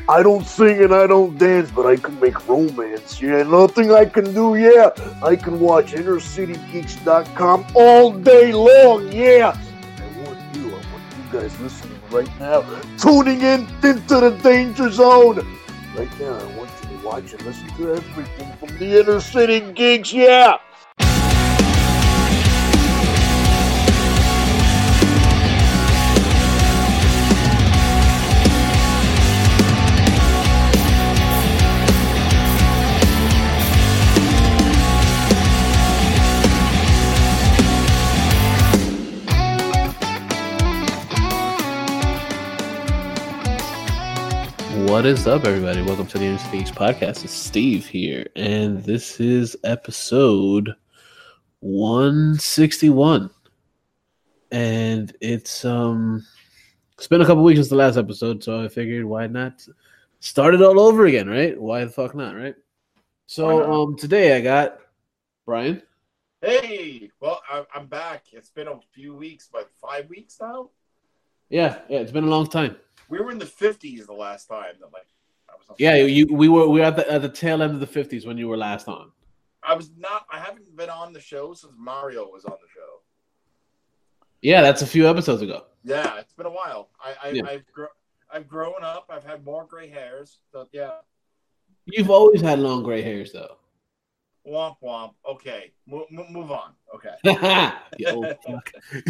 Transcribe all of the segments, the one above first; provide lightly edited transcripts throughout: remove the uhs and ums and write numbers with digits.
I don't sing and I don't dance, but I can make romance. Yeah, nothing I can do. Yeah, I can watch InnerCityGeeks.com all day long. Yeah, I want you guys listening right now, tuning in into the danger zone. Right now, I want you to watch and listen to everything from the Inner City Geeks. Yeah. What is up, everybody? Welcome to the Inner City Geeks podcast. It's Steve here, and this is episode 161. And it's been a couple weeks since the last episode, so I figured why not start it all over again, right? Why the fuck not, right? So today I got Brian. Hey, well, I'm back. It's been a few weeks, but 5 weeks now? Yeah, it's been a long time. We were in the 50s the last time. We were at the tail end of the 50s when you were last on. I haven't been on the show since Mario was on the show. Yeah, that's a few episodes ago. Yeah, it's been a while. I've grown up. I've had more gray hairs. So yeah. You've always had long gray hairs, though. Womp womp. Okay, move on. Okay. You old fuck.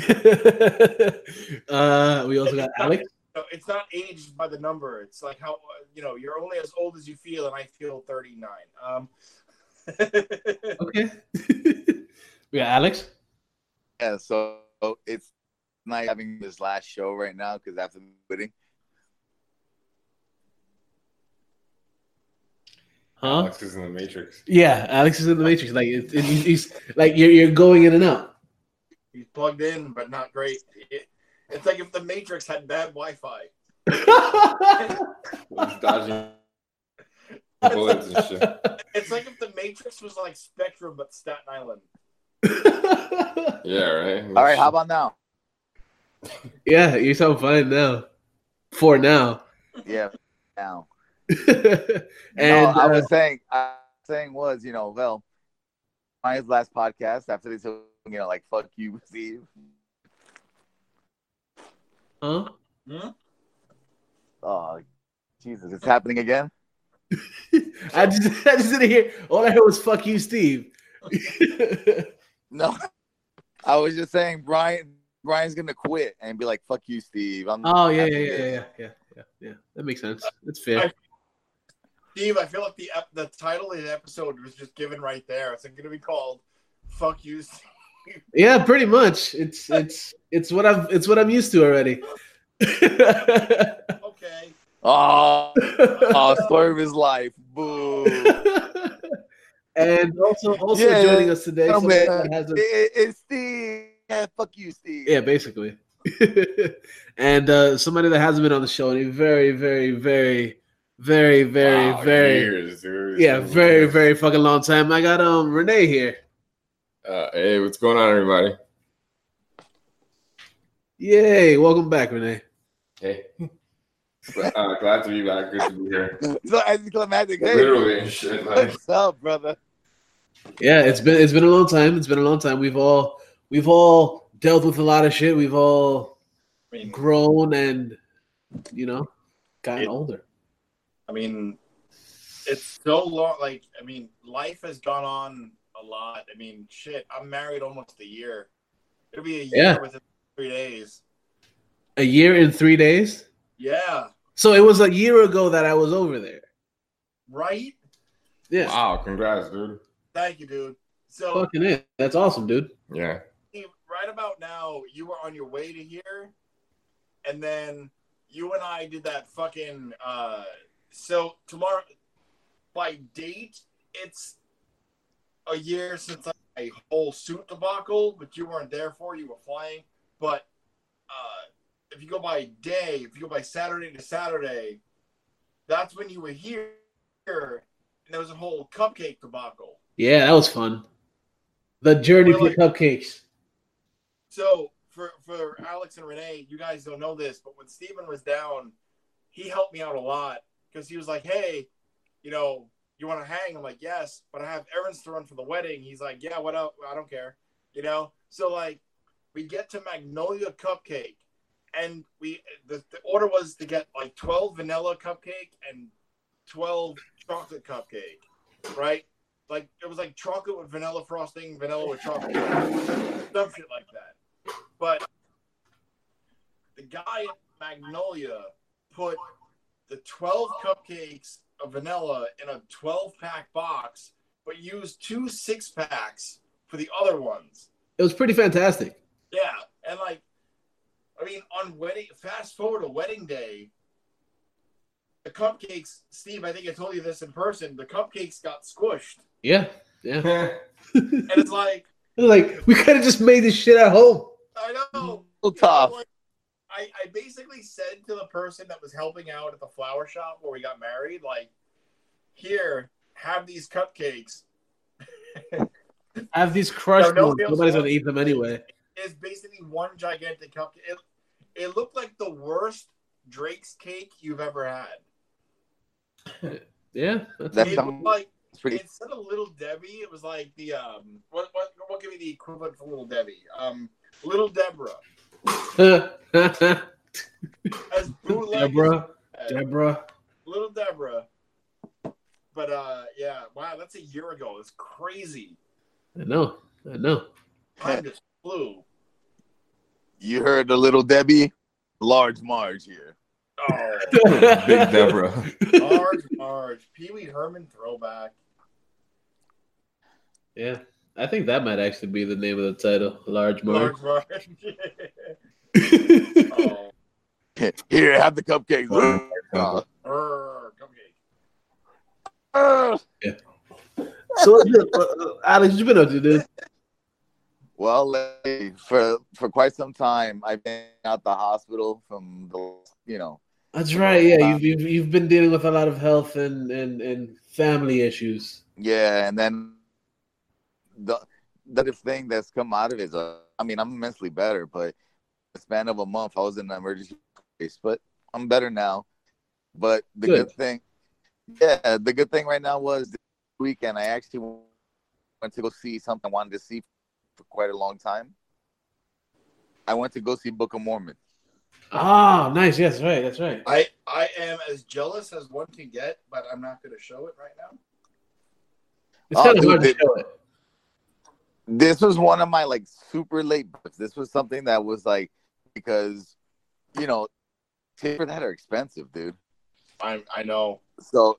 We also got Alex. It's not aged by the number. It's like how you're only as old as you feel, and I feel 39. Okay. We got Alex. Yeah, so it's nice having this last show right now because after quitting. Huh? Alex is in the Matrix. Yeah, Alex is in the Matrix. Like he's like you're going in and out. He's plugged in, but not great. It's like if the Matrix had bad Wi-Fi. He's dodging bullets and shit. It's like if the Matrix was like Spectrum, but Staten Island. Yeah, right. All right, how about now? Yeah, you sound fine now. For now. Yeah, now. And I was saying was, well, my last podcast after they told like fuck you, Steve. Huh? Oh, Jesus, it's happening again. I just didn't hear. All I heard was "fuck you, Steve." No, I was just saying Brian's gonna quit and be like, "Fuck you, Steve." Yeah. That makes sense. That's fair. Steve, I feel like the title of the episode was just given right there. It's going to be called "Fuck You, Steve." Yeah, pretty much. It's what I'm used to already. Okay. Oh, story of his life. Boo. And also joining us today. It's Steve. Yeah, fuck you, Steve. Yeah, basically. And somebody that hasn't been on the show in a very, very, very, very, very, very years, dude. Yeah, very, very fucking long time. I got Renee here. Hey, what's going on, everybody? Yay! Welcome back, Renee. Hey. Glad to be back. Good to be here. So anticlimactic. Hey, literally and shit. Like, what's up, brother? Yeah, it's been a long time. It's been a long time. We've all dealt with a lot of shit. We've all grown and gotten older. I mean, it's so long. Like, I mean, life has gone on a lot. I mean, shit. I'm married almost a year. It'll be a year within 3 days. A year in 3 days? Yeah. So it was a year ago that I was over there. Right? Yeah. wow, congrats, dude. Thank you, dude. So Fucking it. That's awesome, dude. Yeah. right about now, you were on your way to here, and then you and I did that fucking so tomorrow by date it's a year since a whole suit debacle, but you weren't there for it, you were flying. But if you go by day, if you go by Saturday to Saturday, that's when you were here, and there was a whole cupcake debacle. Yeah, that was fun. The journey for cupcakes. So for Alex and Renee, you guys don't know this, but when Steven was down, he helped me out a lot because he was like, hey, you know, you want to hang? I'm like, yes, but I have errands to run for the wedding. He's like, yeah, what up? I don't care. You know? So, like, we get to Magnolia Cupcake, and the order was to get, like, 12 vanilla cupcake and 12 chocolate cupcake, right? Like, it was like chocolate with vanilla frosting, vanilla with chocolate, some shit like that. But the guy at Magnolia put the 12 cupcakes of vanilla in a 12-pack box, but used 2 6-packs for the other ones. It was pretty fantastic. Yeah, and like, I mean, fast forward to wedding day, the cupcakes, Steve, I think I told you this in person, the cupcakes got squished. Yeah. And it's like, we could have just made this shit at home. I know. Tough. Like, I basically said to the person that was helping out at the flower shop where we got married, like, here, have these cupcakes. Have these crushed ones. else Nobody's going to eat them anyway. It's basically one gigantic cupcake. It looked like the worst Drake's cake you've ever had. Yeah. That's Like, pretty. instead of Little Debbie, it was like the what give me the equivalent for Little Debbie? Little Deborah. As bootleg Deborah. Little Deborah. But yeah, wow, that's a year ago. It's crazy. I know. Time just flew. You heard the Little Debbie, Large Marge here. Oh, Big Deborah. Marge, Pee Wee Herman throwback. Yeah. I think that might actually be the name of the title. Large Marge. Marge. Oh, Here, have the cupcakes. cupcake. So, Alex, what you been up to, dude? Well, for quite some time, I've been out the hospital from the. That's right. Yeah, you've been dealing with a lot of health and family issues. Yeah, and then the other thing that's come out of it is, I'm immensely better, but in the span of a month, I was in the emergency case, but I'm better now. But the good thing right now was this weekend, I actually went to go see something I wanted to see for quite a long time. I went to go see Book of Mormon. Oh, nice. Yes, right. That's right. I am as jealous as one can get, but I'm not going to show it right now. It's kind of hard to show it. This was one of my super late books. This was something that was because tickets for that are expensive, dude. I know. So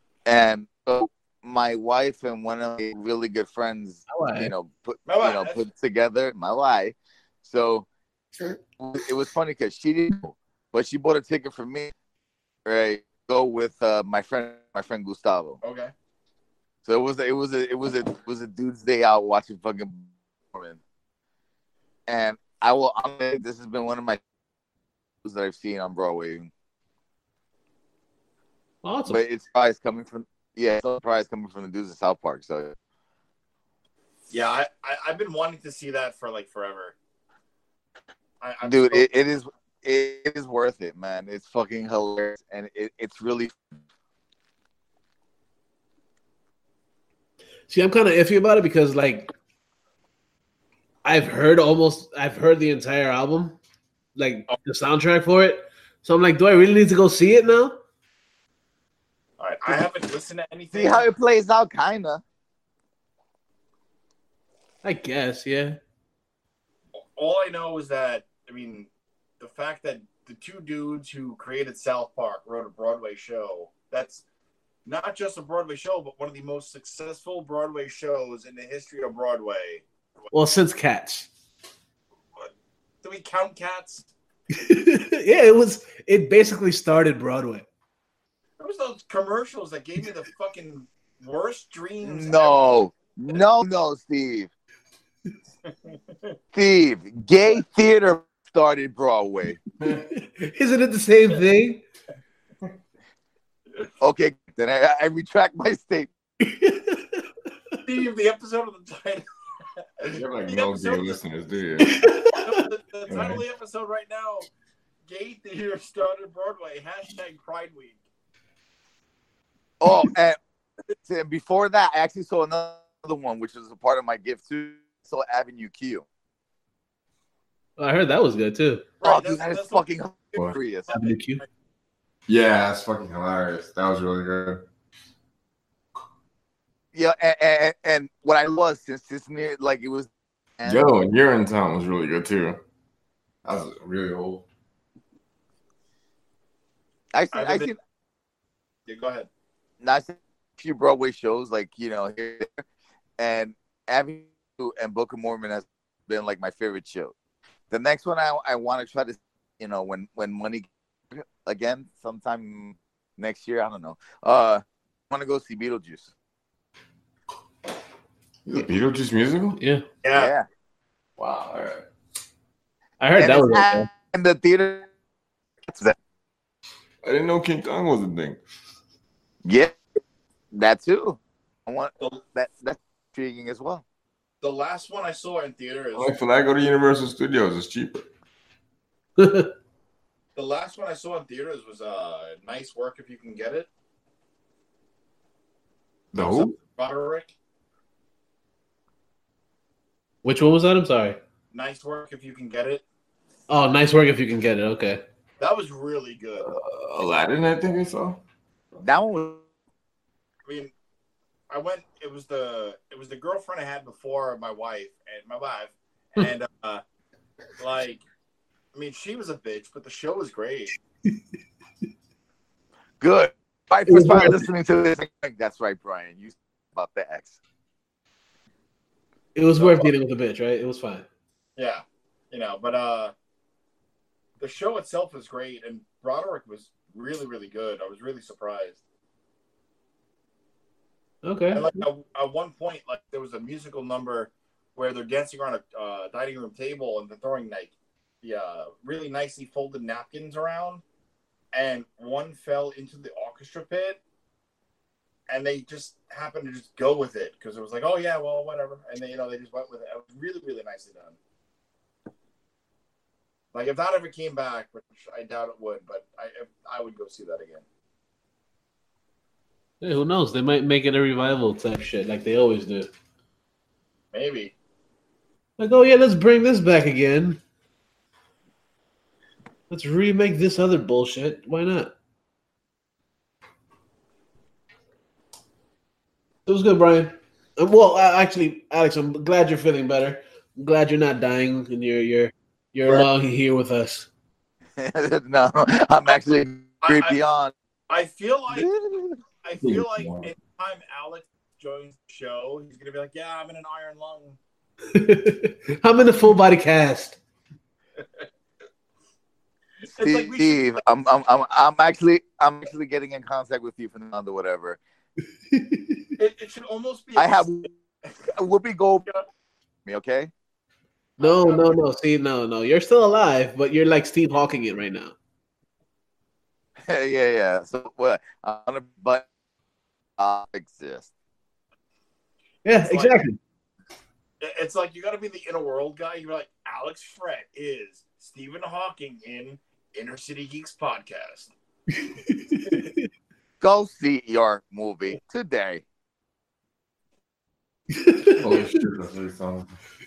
my wife and one of my really good friends, put together my wife. So it was funny because she didn't go, but she bought a ticket for me. Right, go with my friend Gustavo. Okay. So it was a dude's day out watching fucking Mormon. And this has been one of my shows that I've seen on Broadway. Awesome. But it's surprise coming from the dudes at South Park. So yeah, I've been wanting to see that for forever. Dude, it is worth it, man. It's fucking hilarious, and it's really. See, I'm kind of iffy about it because I've heard the entire album, the soundtrack for it. So I'm like, do I really need to go see it now? All right, I haven't listened to anything. See how it plays out, kinda. I guess, yeah. All I know is that, the fact that the two dudes who created South Park wrote a Broadway show, that's not just a Broadway show, but one of the most successful Broadway shows in the history of Broadway. Well, since Cats. Do we count Cats? Yeah, it basically started Broadway. There was those commercials that gave me the fucking worst dreams. No, Steve. Steve, gay theater started Broadway. Isn't it the same thing? Okay, then I retract my statement. Steve, the episode of the title. You have no gay listeners, do you? The title of the episode right now, Gay Theater started Broadway, #Pride Week. And before that, I actually saw another one, which was a part of my gift too. So Avenue Q. I heard that was good too. Oh, Right, dude, that is that's fucking hilarious. Avenue Q. Yeah, that's fucking hilarious. That was really good. Yeah, and what I was since near like it was. Yo, and You're in Town was really good too. That was really old. I seen Yeah, go ahead. I seen a few Broadway shows like here and Avenue and Book of Mormon has been like my favorite show. The next one I want to try to when money again sometime next year, I don't know. I want to go see Beetlejuice. The Beetlejuice musical? Yeah. Yeah. Wow. All right. I heard And that it's was okay. in the theater. I didn't know King Kong was a thing. Yeah, that too. I want that's intriguing as well. The last one I saw in theater is Like for that, go to Universal Studios. It's cheaper. the last one I saw in theaters was Nice Work If You Can Get It. The who? Roderick. Which one was that? I'm sorry. Nice Work If You Can Get It. Oh, Nice Work If You Can Get It. Okay. That was really good. Aladdin, I think I saw. That one was I mean, I went. It was the girlfriend I had before my wife, and like, I mean, she was a bitch, but the show was great. good. Wife was probably listening to this. That's right, Brian. You about the ex. It was worth dealing with the bitch, right? It was fine. Yeah, but the show itself was great, and Broderick was really, really good. I was really surprised. Okay. And like at one point, like there was a musical number where they're dancing around a dining room table and they're throwing like the really nicely folded napkins around, and one fell into the orchestra pit, and they just happened to just go with it because it was like, oh yeah, well whatever, and they they just went with it. It was really, really nicely done. Like if that ever came back, which I doubt it would, but I would go see that again. Hey, who knows? They might make it a revival type shit like they always do. Maybe. Like, oh yeah, let's bring this back again. Let's remake this other bullshit. Why not? It was good, Brian. Well, actually, Alex, I'm glad you're feeling better. I'm glad you're not dying and you're along here with us. No, I'm actually beyond. I feel like anytime Alex joins the show, he's gonna be like, "Yeah, I'm in an iron lung." I'm in the full body cast. Steve, I'm actually getting in contact with you, Fernando. Whatever. It should almost be. I have Whoopi Goldberg. Me, okay? No. See, no. You're still alive, but you're like Steve Hawking it right now. Yeah. So what? But exist. Yeah, exactly. It's like you got to be the inner world guy. You're like, Alex Fred is Stephen Hawking in Inner City Geeks podcast. Go see your movie today. Holy shit, that's really something.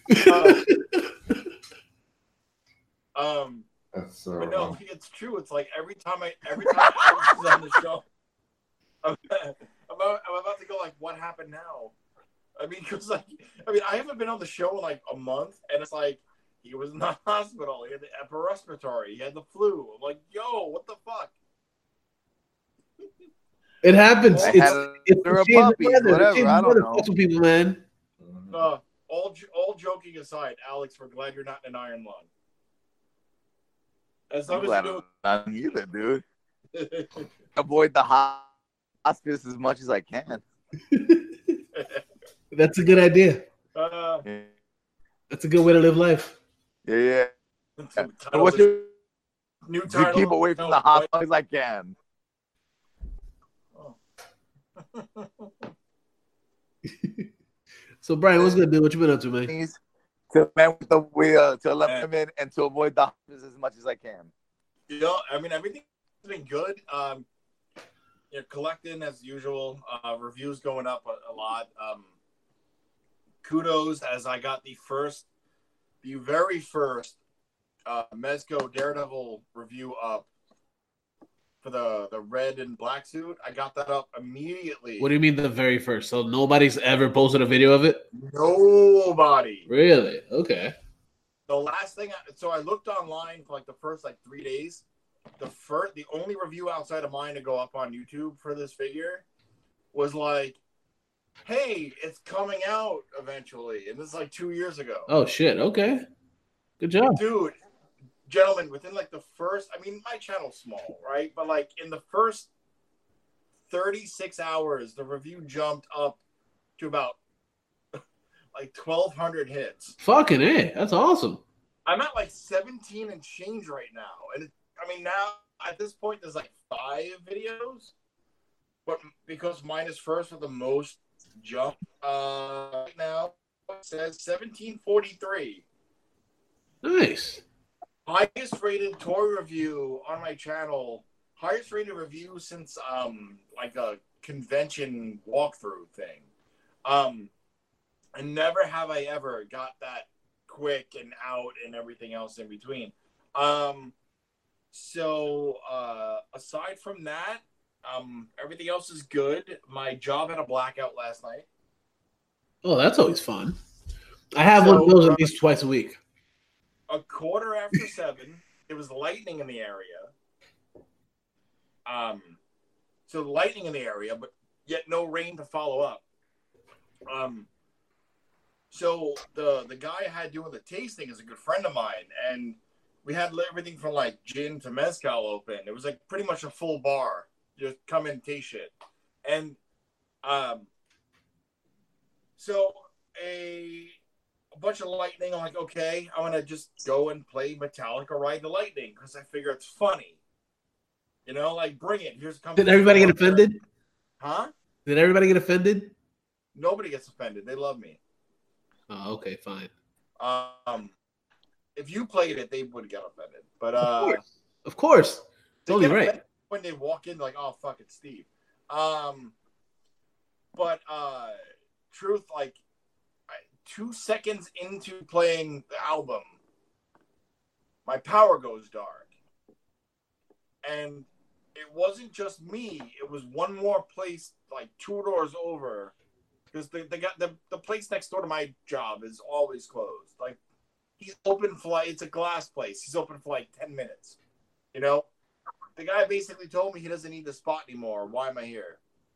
That's so. But no, it's true. It's like every time Alex is on the show, I'm about to go like, what happened now? I mean, I haven't been on the show in like a month, and it's like he was in the hospital. He had the upper respiratory. He had the flu. I'm like, yo, what the fuck? It happens. They're It's a puppy, whatever. I don't know. Fucking people, man. All joking aside, Alex, we're glad you're not in an iron lung. As long I'm as glad you I'm not either, dude. do. Avoid the hospice as much as I can. That's a good idea. That's a good way to live life. Yeah. What's your new to title? keep away from the hospital as I can. So, Brian, what's good, dude? What you been up to, man? To man with the wheel, to let them in, and to avoid the hospice as much as I can. I mean, everything's been good. collecting as usual. Reviews going up a lot. Kudos as I got the very first Mezco Daredevil review up for the red and black suit. I got that up immediately. What do you mean the very first? So nobody's ever posted a video of it? Nobody. Really? Okay. The last thing, so I looked online for like the first 3 days. The only review outside of mine to go up on YouTube for this figure was like, hey, it's coming out eventually. And this is 2 years ago. Oh, shit. Okay. Good job. Dude, gentlemen, within the first, my channel's small, right? But in the first 36 hours, the review jumped up to about 1,200 hits. Fucking A. That's awesome. I'm at 17 and change right now. And now at this point, there's 5 videos. But because mine is first with the most jump right now, it says 1743. Nice. Highest rated toy review on my channel. Highest rated review since a convention walkthrough thing. And never have I ever got that quick and out and everything else in between. So aside from that, everything else is good. My job had a blackout last night. Oh, that's always fun. I have one of those at least twice a week. A quarter after 7, it was lightning in the area. So lightning in the area, but yet no rain to follow up. So the guy I had doing the tasting is a good friend of mine, and we had everything from gin to mezcal open. It was pretty much a full bar. Just come in and taste shit. And so a bunch of lightning. I'm okay, I'm gonna just go and play Metallica Ride the Lightning because I figure it's funny. Bring it. Did everybody get offended? Huh? Did everybody get offended? Nobody gets offended. They love me. Oh, okay, fine. If you played it, they would get offended. But of course. Totally right. When they walk in, oh fuck, it's Steve. But truth, 2 seconds into playing the album, my power goes dark, and it wasn't just me. It was one more place, 2 doors over. Because the place next door to my job is always closed. He's open for it's a glass place. He's open for 10 minutes. The guy basically told me he doesn't need the spot anymore. Why am I here?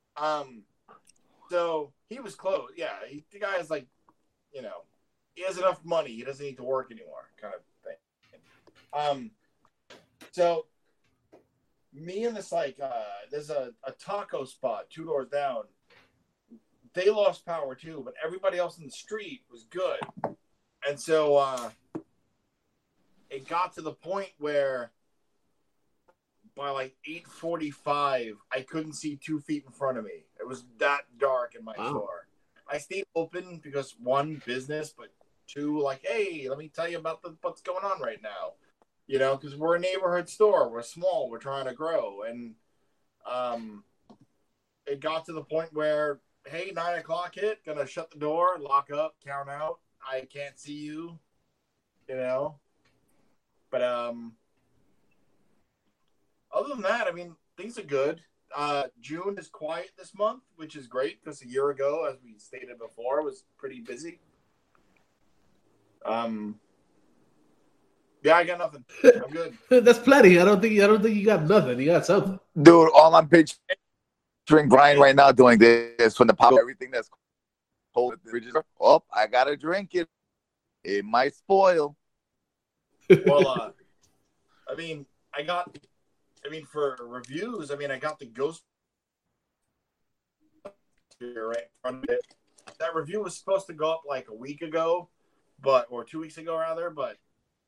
So he was closed. Yeah, the guy is he has enough money. He doesn't need to work anymore, kind of thing. So me and this there's a taco spot 2 doors down. They lost power too, but everybody else in the street was good. And so it got to the point where by 8:45, I couldn't see 2 feet in front of me. It was that dark in my store. I stayed open because 1, business, but 2, hey, let me tell you about what's going on right now. Because we're a neighborhood store. We're small. We're trying to grow. And it got to the point where, hey, 9 o'clock hit, gonna shut the door, lock up, count out. I can't see you, But other than that, things are good. June is quiet this month, which is great because a year ago, as we stated before, was pretty busy. Yeah, I got nothing. I'm good. That's plenty. I don't think you got nothing. You got something, dude. All I'm picturing Brian right now doing this from the pop, everything that's cold. Oh, I gotta drink it. It might spoil. Well, for reviews, I got the Ghost right in front of it. That review was supposed to go up a week ago, or 2 weeks ago rather, but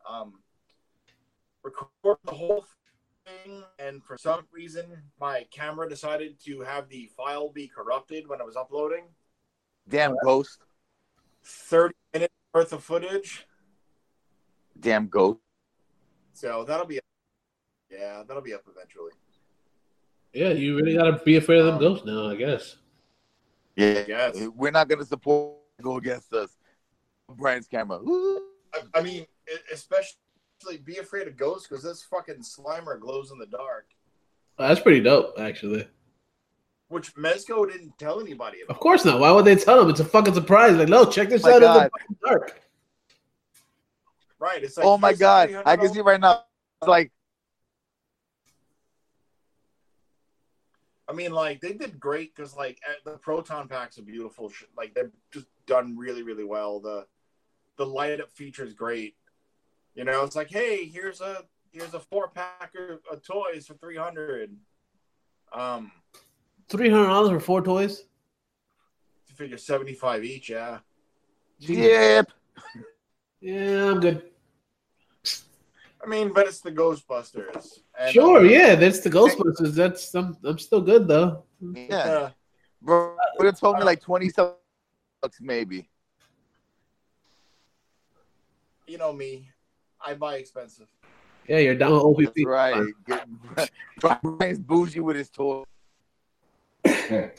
record the whole thing, and for some reason my camera decided to have the file be corrupted when I was uploading. Damn Ghost. 30 minutes worth of footage. Damn Ghost. So that'll be up eventually. Yeah, you really gotta be afraid of them ghosts now, I guess. Yeah, Yes. we're not gonna support go against us. Brian's camera. Woo. I mean, especially be afraid of ghosts because this fucking Slimer glows in the dark, Oh, that's pretty dope, actually. which Mezco didn't tell anybody about. Of course not. Why would they tell them? It's a fucking surprise. Like, no, check this My out in the God. fucking dark. Right. It's like, Oh my here's God, $300. I can see right now. It's like I mean, like they did great because like the proton packs are beautiful. Like they're just done really, really well. The light up feature is great. You know, it's like, hey, here's a 4-pack of toys for $300. $300 for 4 toys? To figure 75 each, yeah. yep. Yeah, I'm good. I mean, but it's the Ghostbusters. And, Sure, yeah, that's the Ghostbusters. That's I'm still good though. Yeah, bro. Would have told me like 20 bucks maybe. You know me, I buy expensive. Yeah, you're down with OPP. That's right. Brian's bougie with his toy. I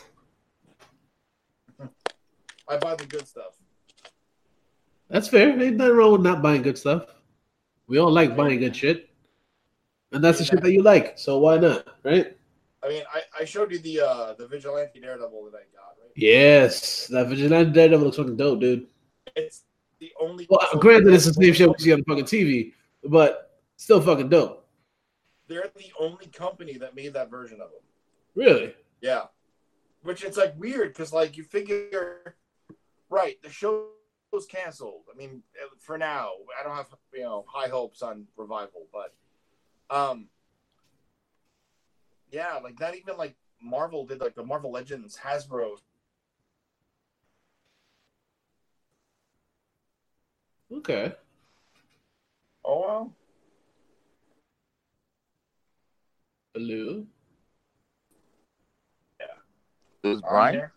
buy the good stuff. That's fair. Ain't nothing wrong with not buying good stuff. We all like buying good shit, and that's the shit that you like. So why not, right? I mean, I showed you the Vigilante Daredevil that I got, right? Yes, that Vigilante Daredevil looks fucking dope, dude. It's the only. Well, granted, it's the same shit we see on the fucking TV, but still fucking dope. They're the only company that made that version of them. Really? Yeah, which it's like weird because like you figure, right? The show was canceled. I mean, for now, I don't have high hopes on revival, but yeah, like not even like Marvel did like the Marvel Legends Hasbro. Okay. Oh well. Hello. It was I'm Brian. here.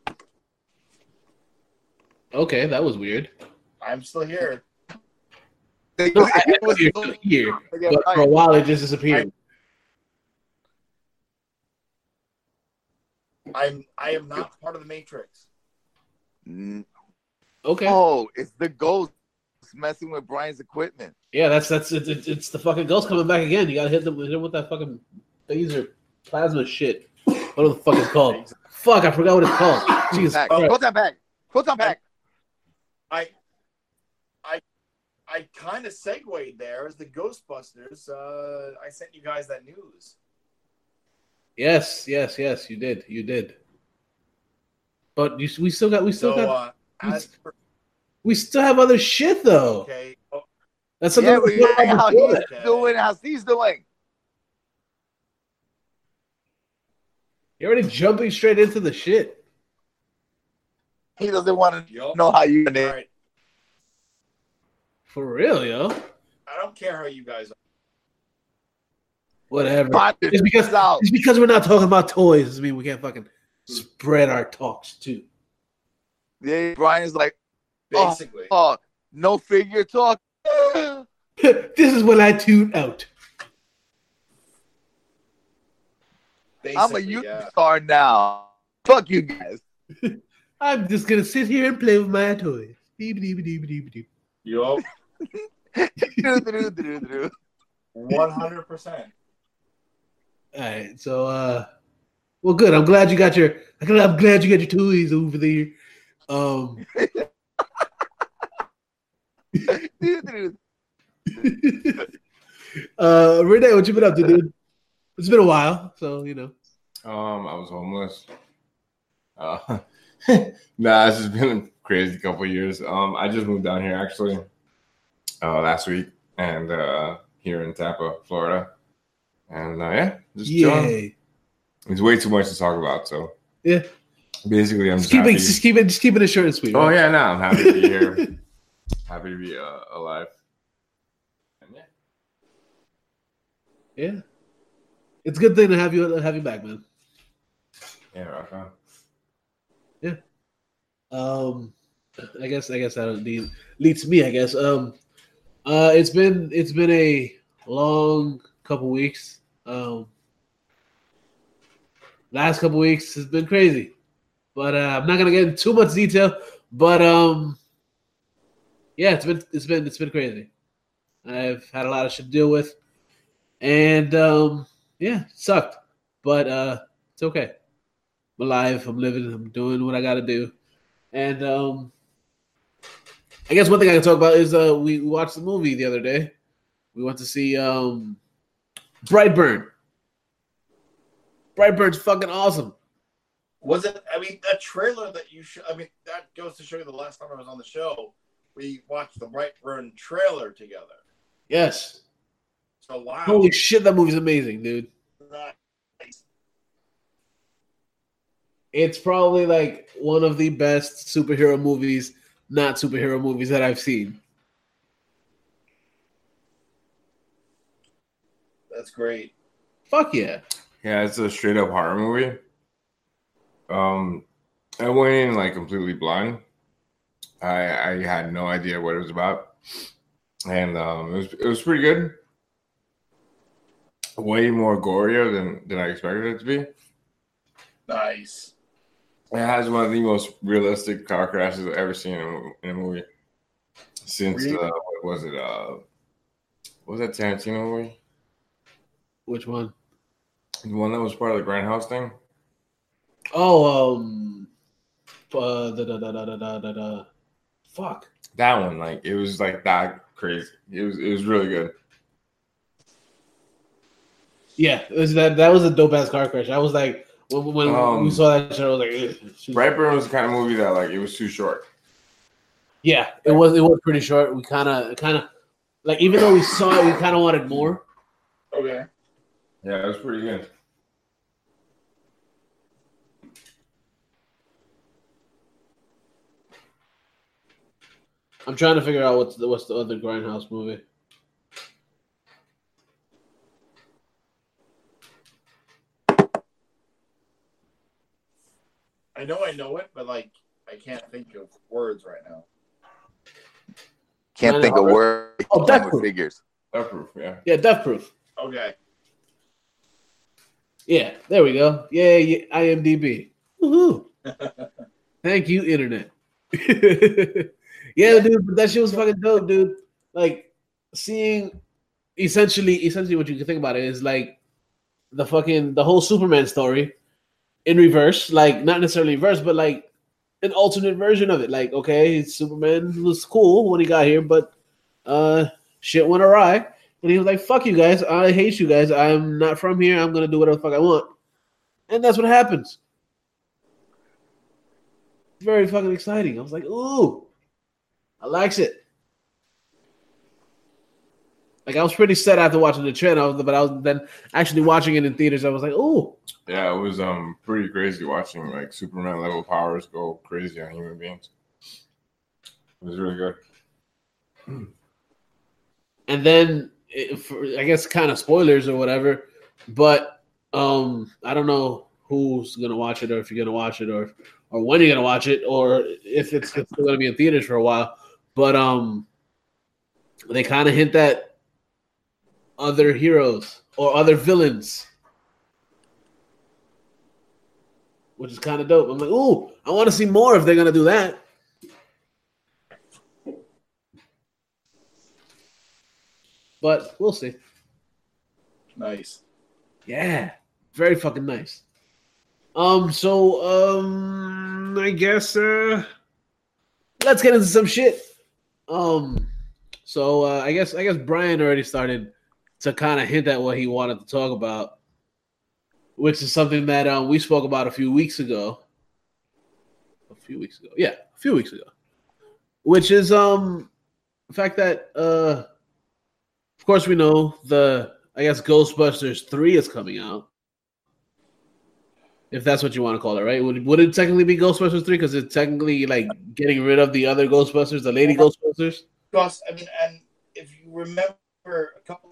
Okay, that was weird. I'm still here. No, I was here, but for a while it just disappeared. I am not part of the Matrix. Okay. Oh, it's the ghost messing with Brian's equipment. Yeah, that's it's the fucking ghost coming back again. You gotta hit them with that fucking laser plasma shit. What the fuck is it called? Fuck, I forgot what it's called. Jesus Back. Christ. Put that back. Put that back. I kind of segued there as the Ghostbusters. I sent you guys that news. Yes, you did. But we still got we still have other shit though. Okay. That's something How he's doing, how Steve's doing. You're already jumping straight into the shit. He doesn't want to know how you All right. For real, yo. I don't care how you guys are. Whatever. It's because we're not talking about toys. Doesn't mean we can't fucking spread our talks too. Yeah, Brian's like, Basically. No figure talk. This is when I tune out. Basically, I'm a YouTube star now. Fuck you guys. I'm just gonna sit here and play with my toys. Yup. 100%. 100%. All right, so well, good. I'm glad you got your toys over there. Renee, what you been up to, dude? It's been a while, so you know. I was homeless. Nah, it's just been a crazy couple of years. I just moved down here actually last week, and here in Tampa, Florida, and yeah, just chilling. It's way too much to talk about, so yeah. Basically, I'm just keep it short and sweet. Oh right? yeah, no, I'm happy to be here. Happy to be alive. And yeah, it's a good thing to have you back, man. Yeah, rock on. Yeah. I guess that leads to me. I guess. It's been a long couple weeks. last couple weeks has been crazy. But I'm not gonna get into too much detail. But yeah, it's been crazy. I've had a lot of shit to deal with, and yeah, it sucked. But it's okay. I'm alive. I'm living. I'm doing what I got to do. And I guess one thing I can talk about is we watched the movie the other day. We went to see Brightburn. Brightburn's fucking awesome. Was it? I mean, that trailer that you I mean, that goes to show you the last time I was on the show, we watched the Brightburn trailer together. Yes. So, wow. Holy shit, that movie's amazing, dude. Nice. It's probably like one of the best superhero movies, not superhero movies that I've seen. That's great. Fuck yeah. Yeah, it's a straight up horror movie. I went in like completely blind. I had no idea what it was about, and it was pretty good. Way more gorier than I expected it to be. Nice. It has one of the most realistic car crashes I've ever seen in a movie since Really? what was it? What was that Tarantino movie? Which one? The one that was part of the Grindhouse thing. Oh, fuck. That one, like it was like that crazy. It was really good. Yeah, it was that was a dope ass car crash. I was like, when we saw that shit, I was like, Brightburn was the kind of movie that like it was too short. yeah, it was pretty short. We kind of like, even though we saw it, we kind of wanted more. Okay. Yeah, it was pretty good. I'm trying to figure out what's the other Grindhouse movie. I know it, but like I can't think of words right now. Can't think of words. Oh, Death Proof. Figures. Death Proof, yeah. Yeah, Death Proof. Okay. Yeah, there we go. Yeah, IMDb. Woohoo! Thank you, internet. Yeah, dude, but that shit was fucking dope, dude. Like, seeing essentially what you can think about it is like the whole Superman story in reverse. Like, not necessarily reverse, but like an alternate version of it. Like, okay, Superman was cool when he got here, but shit went awry. And he was like, fuck you guys. I hate you guys. I'm not from here. I'm going to do whatever the fuck I want. And that's what happens. Very fucking exciting. I was like, ooh, I likes it. Like, I was pretty set after watching the trailer, but I was then actually watching it in theaters. I was like, ooh. Yeah, it was pretty crazy watching like Superman level powers go crazy on human beings. It was really good. And then, I guess, kind of spoilers or whatever, but I don't know who's gonna watch it, or if you're gonna watch it, or when you're gonna watch it, or if it's still gonna be in theaters for a while. But they kind of hint at other heroes or other villains, which is kind of dope. I'm like, ooh, I want to see more if they're gonna do that. But we'll see. Nice. Yeah, very fucking nice. I guess let's get into some shit. I guess Brian already started to kind of hint at what he wanted to talk about, which is something that we spoke about a few weeks ago. Yeah, a few weeks ago. Which is the fact that of course we know Ghostbusters 3 is coming out. If that's what you want to call it, right? Would it technically be Ghostbusters 3? Because it's technically like getting rid of the other Ghostbusters, the lady Ghostbusters? Because, I mean, and if you remember a couple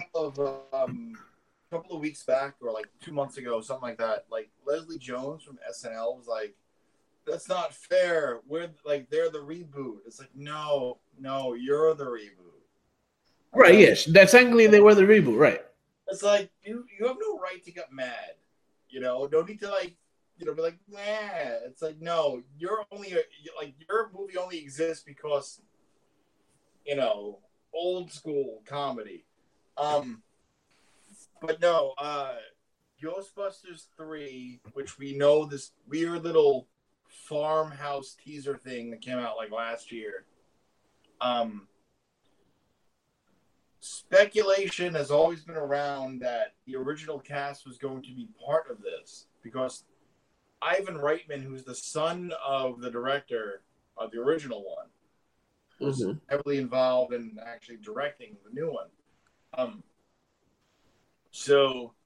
of weeks back, or like 2 months ago, something like that, like Leslie Jones from SNL was like, that's not fair. They're the reboot. It's like, no, you're the reboot. Right, yes. That's technically they were the reboot, right. It's like, you have no right to get mad. You know, no need to like be like, nah. It's like, no, your movie only exists because, old school comedy. But no, Ghostbusters 3, which we know this weird little farmhouse teaser thing that came out like last year. Speculation has always been around that the original cast was going to be part of this because Ivan Reitman, who's the son of the director of the original one, was heavily involved in actually directing the new one. So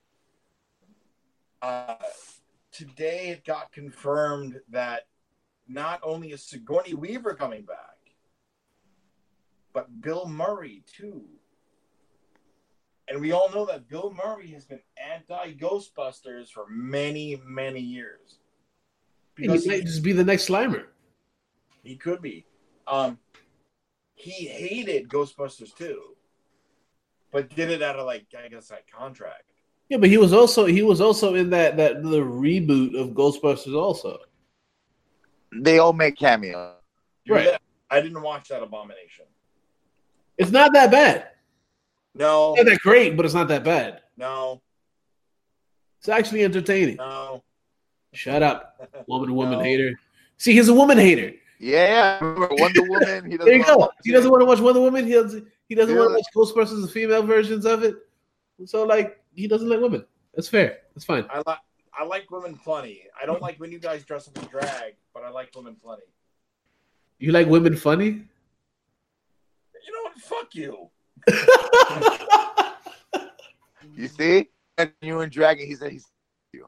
today it got confirmed that not only is Sigourney Weaver coming back, but Bill Murray too. And we all know that Bill Murray has been anti-Ghostbusters for many, many years. Because he might just be the next Slimer. He could be. He hated Ghostbusters 2, but did it out of contract. Yeah, but he was also in that the reboot of Ghostbusters also. They all make cameos. Right. Yeah, I didn't watch that abomination. It's not that bad. No. It's not that great, but it's not that bad. No. It's actually entertaining. No. Shut up, woman hater. See, he's a woman hater. Yeah, remember Wonder Woman. There you go. He doesn't want to watch Wonder Woman. He doesn't want to watch Ghostbusters, the female versions of it. So, he doesn't like women. That's fair. That's fine. I like women plenty. I don't like when you guys dress up in drag, but I like women plenty. You like women funny? You know what? Fuck you. You see? And you and Dragon, he said he's you.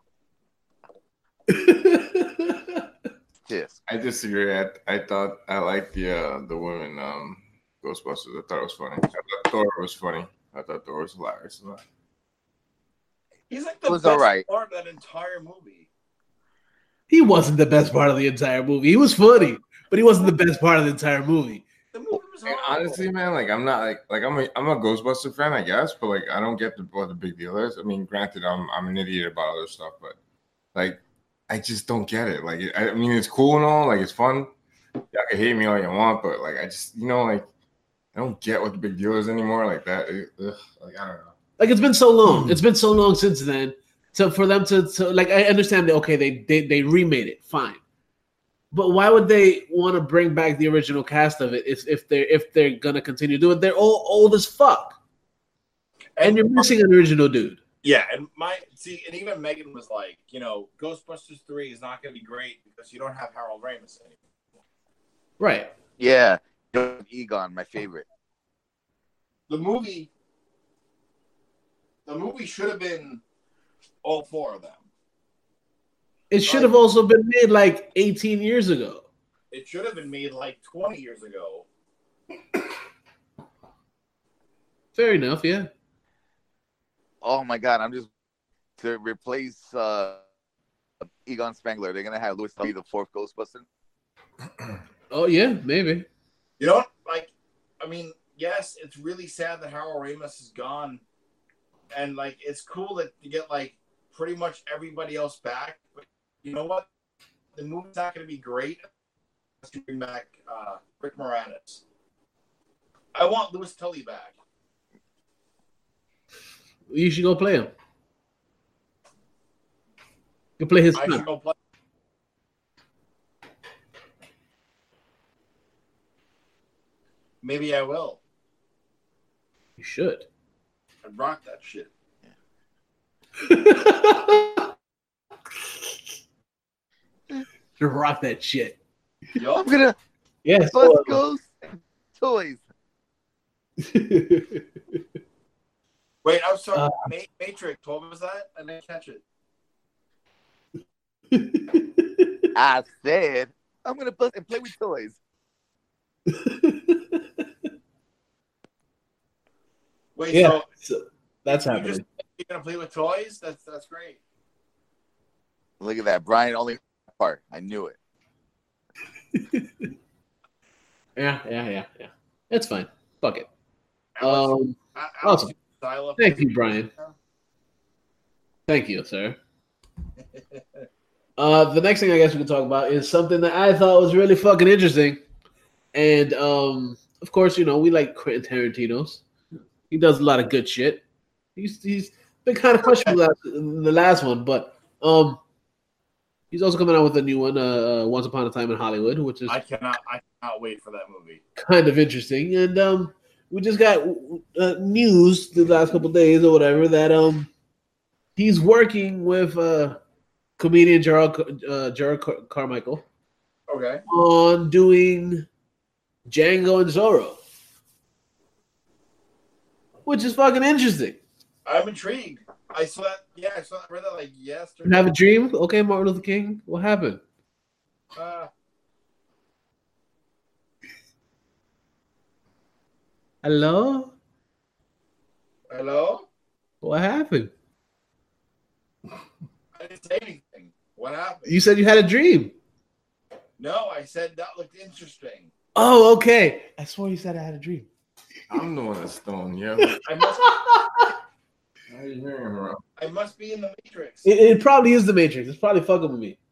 Yes. I disagree. I thought I liked the women Ghostbusters. I thought it was funny. I thought Thor was funny. I thought Thor was hilarious. He's like the best part of that entire movie. He wasn't the best part of the entire movie. He was funny, but he wasn't the best part of the entire movie. The movie was horrible. Honestly, man, I'm not I'm a Ghostbuster fan, I guess, but I don't get what the big deal is. I mean, granted, I'm an idiot about other stuff, but I just don't get it. I mean, it's cool and all, it's fun. Y'all can hate me all you want, but I just I don't get what the big deal is anymore. I don't know. It's been so long. It's been so long since then. So for them to I understand that they remade it, fine. But why would they want to bring back the original cast of it if they're gonna continue doing it? They're all old as fuck, and you're missing an original dude. Yeah, and even Megan was like, Ghostbusters 3 is not gonna be great because you don't have Harold Ramis anymore. Right. Yeah, Egon, my favorite. The movie should have been all four of them. It should have also been made 18 years ago. It should have been made 20 years ago. Fair enough, yeah. Oh my God, I'm just to replace Egon Spengler. They're gonna have Louis be the fourth Ghostbuster. Oh yeah, maybe. You know what? Yes, it's really sad that Harold Ramis is gone, and it's cool that you get pretty much everybody else back. But you know what? The movie's not going to be great unless you bring back Rick Moranis. I want Louis Tully back. You should go play him. You play his son. I should go play. Maybe I will. You should. I'd rock that shit. To rock that shit. Yo. I'm gonna. Yes. Let's go. Toys. Wait, I'm sorry. Matrix. What was that? I didn't catch it. I said I'm gonna bust and play with toys. Wait, yeah, so that's happening. You're gonna play with toys? That's great. Look at that, Brian. Only part. I knew it. Yeah. That's fine. Fuck it. Awesome. Thank you, Brian. Thank you, sir. The next thing I guess we can talk about is something that I thought was really fucking interesting. And of course, we like Quentin Tarantino's. He does a lot of good shit. He's been kind of questionable in the last one, but he's also coming out with a new one, Once Upon a Time in Hollywood, which is I cannot wait for that movie. Kind of interesting. And we just got news the last couple days or whatever that he's working with comedian Gerald Carmichael. Okay. On doing Django and Zorro, which is fucking interesting. I'm intrigued. I saw that. Yeah, I read that like yesterday. You have a dream? Okay, Martin Luther King. What happened? Hello? Hello? What happened? I didn't say anything. What happened? You said you had a dream. No, I said that looked interesting. Oh, okay. I swore you said I had a dream. I'm the one that's stoned, yeah. I How are you hearing him around? must be in the Matrix. It probably is the Matrix. It's probably fucking with me.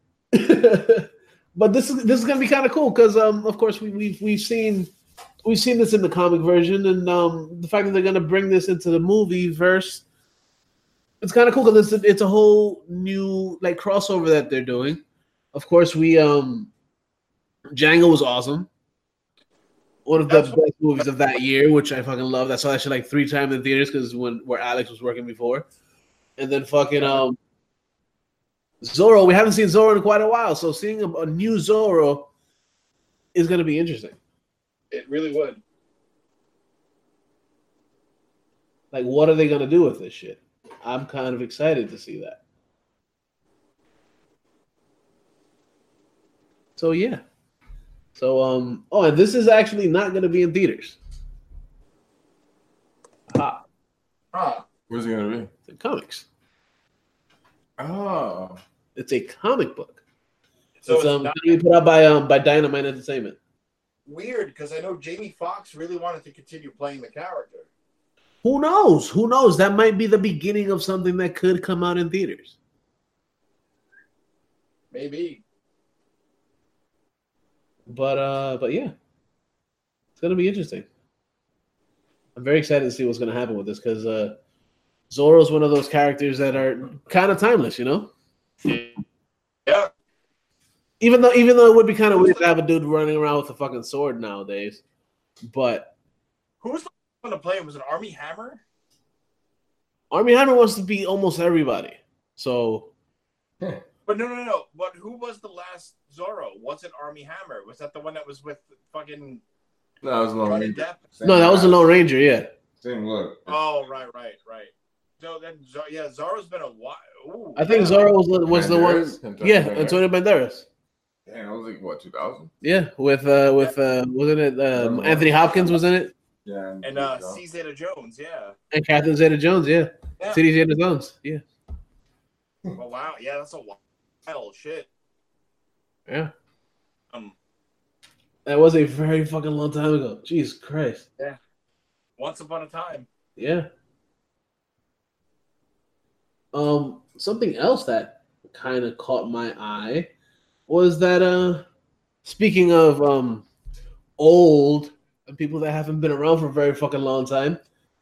But this is gonna be kind of cool because of course we've seen this in the comic version, and the fact that they're gonna bring this into the movie verse, it's kind of cool because it's a whole new like crossover that they're doing. Of course, Django was awesome. One of the best movies of that year, which I fucking loved. I saw that shit like 3 times in theaters because where Alex was working before. And then fucking Zorro. We haven't seen Zorro in quite a while, so seeing a new Zorro is going to be interesting. It really would. Like, what are they going to do with this shit? I'm kind of excited to see that. So, yeah. So, and this is actually not going to be in theaters. Where's it going to be? It's in comics. Oh. It's a comic book. So it's going to be put out by Dynamite Entertainment. Weird, because I know Jamie Foxx really wanted to continue playing the character. Who knows? Who knows? That might be the beginning of something that could come out in theaters. Maybe. But yeah, it's gonna be interesting. I'm very excited to see what's gonna happen with this because Zorro is one of those characters that are kind of timeless, Yeah. Even though it would be kind of weird to have a dude running around with a fucking sword nowadays, but who was going to play him? Was it Armie Hammer? Armie Hammer wants to be almost everybody. So. But no. But who was the last Zorro? Wasn't Armie Hammer? Was that the one that was with fucking? No, that was Lone Ranger. No, that was the Lone Ranger. Yeah. Same look. Oh, right. So then, Zorro's been a while. Ooh, I think Zorro was the one. Yeah, Antonio Banderas. Damn, that was like what, 2000? Yeah, with wasn't it Anthony Hopkins was in it? Yeah, and C. Zeta Jones, yeah, and Catherine Zeta-Jones, yeah. City Zeta-Jones, yeah. Oh wow, yeah, that's a wild shit. Yeah. That was a very fucking long time ago. Jesus Christ. Yeah. Once upon a time. Yeah. Something else that kind of caught my eye was that speaking of old and people that haven't been around for a very fucking long time,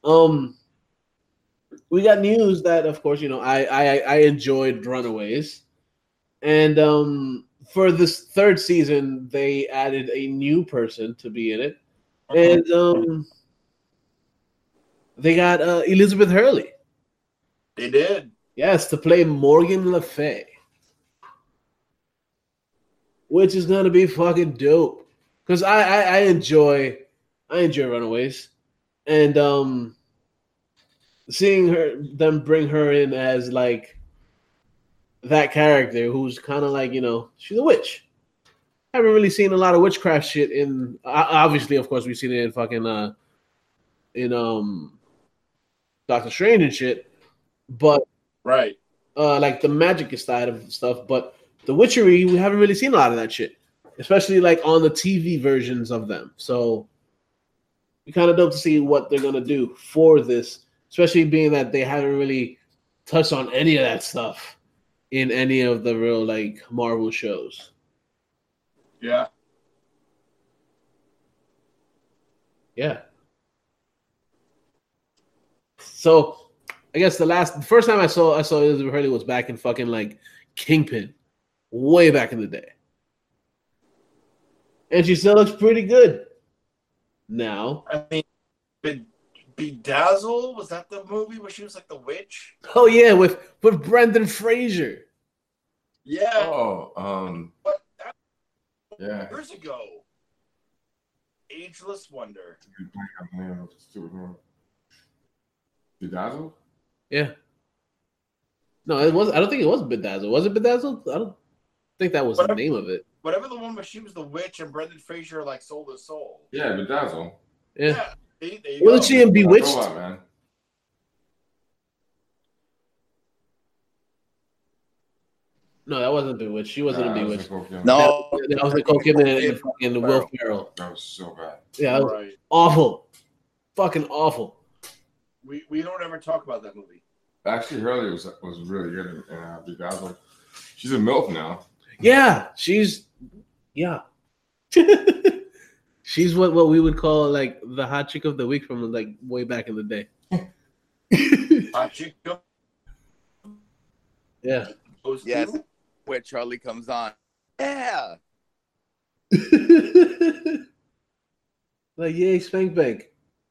we got news that, of course, I enjoyed Runaways, and for this 3rd season they added a new person to be in it, and they got Elizabeth Hurley. They did. Yes, to play Morgan Le Fay, which is gonna be fucking dope. Because I enjoy Runaways, and seeing them bring her in as like that character who's kind of like, she's a witch. I haven't really seen a lot of witchcraft shit in. Obviously, of course, we've seen it in fucking Doctor Strange and shit, but. Right. Like the magic side of stuff, but the witchery, we haven't really seen a lot of that shit, especially like on the TV versions of them. So we kind of dope to see what they're gonna do for this, especially being that they haven't really touched on any of that stuff in any of the real like Marvel shows. Yeah. Yeah. So I guess the first time I saw Elizabeth Hurley was back in fucking like Kingpin, way back in the day, and she still looks pretty good now. I mean, Bedazzle, was that the movie where she was like the witch? Oh yeah, with Brendan Fraser. Yeah. Oh, But that yeah. years ago. Ageless Wonder. Bedazzled? Yeah. No, it was. I don't think it was Bedazzled. Was it Bedazzled? I don't think that was the name of it. Whatever the one where she was the witch and Brendan Fraser like sold his soul. Yeah, Bedazzled. Yeah. There you Wasn't go. she in Bewitched? Robot, man. No, that wasn't Bewitched. She wasn't in That was Bewitched. Nicole Kidman. No, That was Nicole Kidman and fucking Will Ferrell. That was so bad. Yeah, that was Right. awful. Fucking awful. We don't ever talk about that movie. Actually, Hurley was really good in Bedazzled. She's a MILF now. Yeah, she's she's what we would call like the hot chick of the week from like way back in the day. Chico Yeah. goes to- yes, where Charlie comes on. Yeah. Like yay, spank bank.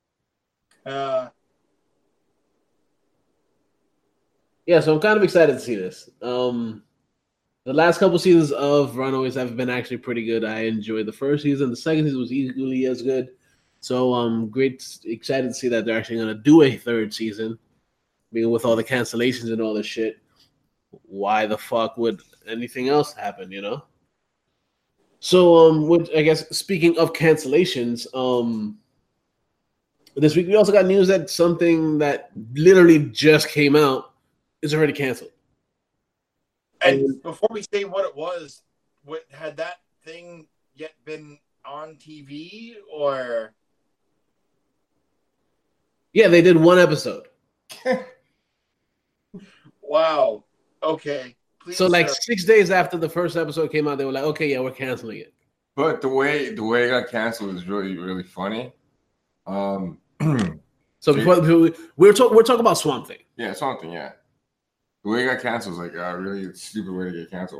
Yeah, so I'm kind of excited to see this. The last couple seasons of Runaways have been actually pretty good. I enjoyed the first season. The second season was equally as good. So excited to see that they're actually going to do a third season. I mean, with all the cancellations and all this shit, why the fuck would anything else happen, you know? So, I guess speaking of cancellations, this week we also got news that something that literally just came out is already canceled. And before we say what it was, had that thing yet been on TV or? Yeah, they did one episode. Wow. Okay. Please, So like 6 days after the first episode came out, they were like, "Okay, yeah, we're canceling it." But the way it got canceled is really, really funny. So before we're talking about Swamp Thing. Yeah, something. Yeah, the way it got canceled is like a really stupid way to get canceled.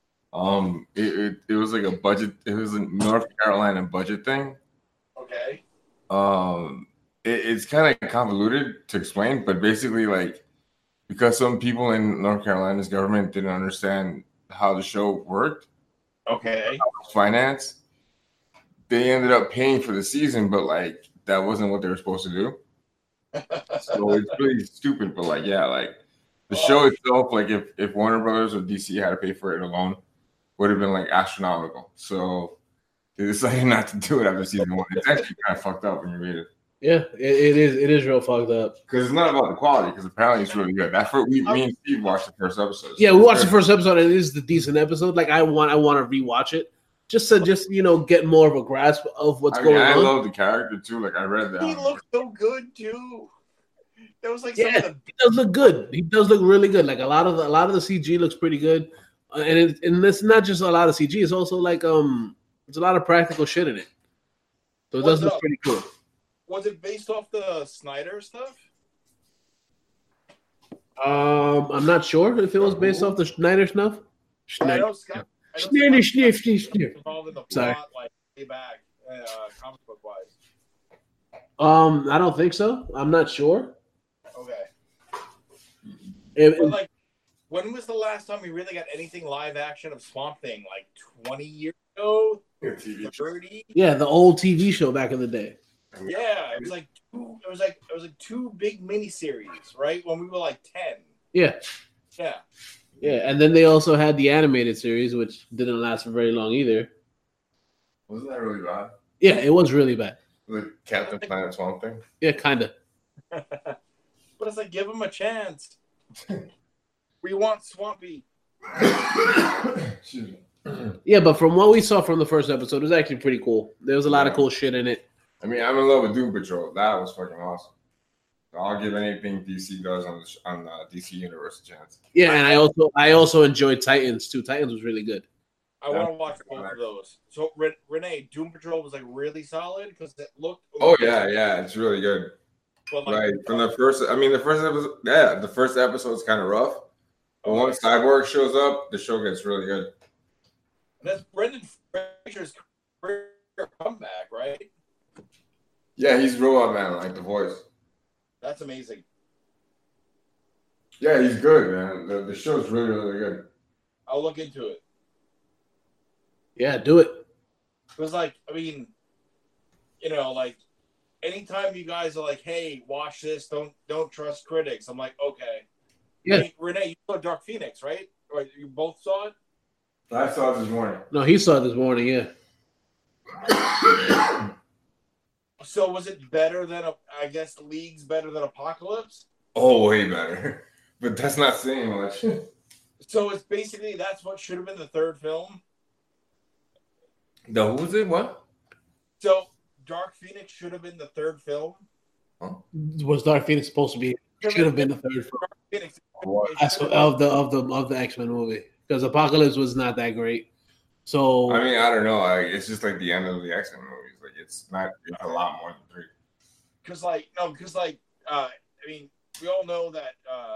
It was like a budget. It was a North Carolina budget thing. Okay. It's kind of convoluted to explain, but basically, like, because some people in North Carolina's government didn't understand how the show worked, Okay. finance, they ended up paying for the season, but like that wasn't what they were supposed to do. So it's really stupid, but like, yeah, like the show itself, like if Warner Brothers or DC had to pay for it alone, would have been like astronomical. So they decided not to do it after season one. It's actually kind of fucked up when you read it. Yeah, it is real fucked up. Because it's not about the quality, because apparently it's really good. Me and Steve watched the first episode. Yeah, we watched the first episode, and it is the decent episode. Like I want to rewatch it just to get more of a grasp of what's going on. I love the character too. Like I read that. He looks so good too. There was like He does look good. He does look really good. Like a lot of the CG looks pretty good, and it's not just a lot of CG. It's also like there's a lot of practical shit in it. So it does look pretty cool. Was it based off the Snyder stuff? I'm not sure if it was based off the Schneider stuff. I know Scott. Schneider sniff. Involved in the Sorry. plot, like way back, comic book wise. I don't think so. I'm not sure. Okay. It- But like, when was the last time we really got anything live action of Swamp Thing? Like 20 years ago? Yeah, TV show. 30? yeah, the old TV show back in the day. Yeah, it was like two big miniseries, right? When we were like 10. Yeah, Yeah. yeah, and then they also had the animated series, which didn't last for very long either. Wasn't that really bad? Yeah, it was really bad. Like Captain Planet Swamp Thing? Yeah, kind of. But it's like, give him a chance. We want Swampy. Excuse me. Yeah, but from what we saw from the first episode, it was actually pretty cool. There was a lot of cool shit in it. I mean, I'm in love with Doom Patrol. That was fucking awesome. I'll give anything DC does on DC Universe a chance. Yeah, and I also enjoyed Titans too. Titans was really good. I want to watch both of those. So Renee, Doom Patrol was like really solid because it looked. Oh yeah, it's really good. But like from the first episode's kind of rough. But once Cyborg shows up, the show gets really good. That's Brendan Fraser's career comeback, right? Yeah, he's Robot Man, like the voice. That's amazing. Yeah, he's good, man. The show's really, really good. I'll look into it. Yeah, do it. Because, like, I mean, you know, like, anytime you guys are like, "Hey, watch this. Don't trust critics," I'm like, okay. Yeah. Hey, Renee, you saw Dark Phoenix, right? Or you both saw it? I saw it this morning. No, he saw it this morning. Yeah. So was it better than I guess League's better than Apocalypse? Oh, way better. But that's not saying much. So it's basically that's what should have been the third film. Who was it? What? So Dark Phoenix should have been the third film. Huh? Was Dark Phoenix supposed to be? Should have been the third film. Dark Phoenix of the X-Men movie, because Apocalypse was not that great. So I mean, I don't know. It's just like the end of the X-Men movies. Like it's a lot more than 3. Because I mean, we all know that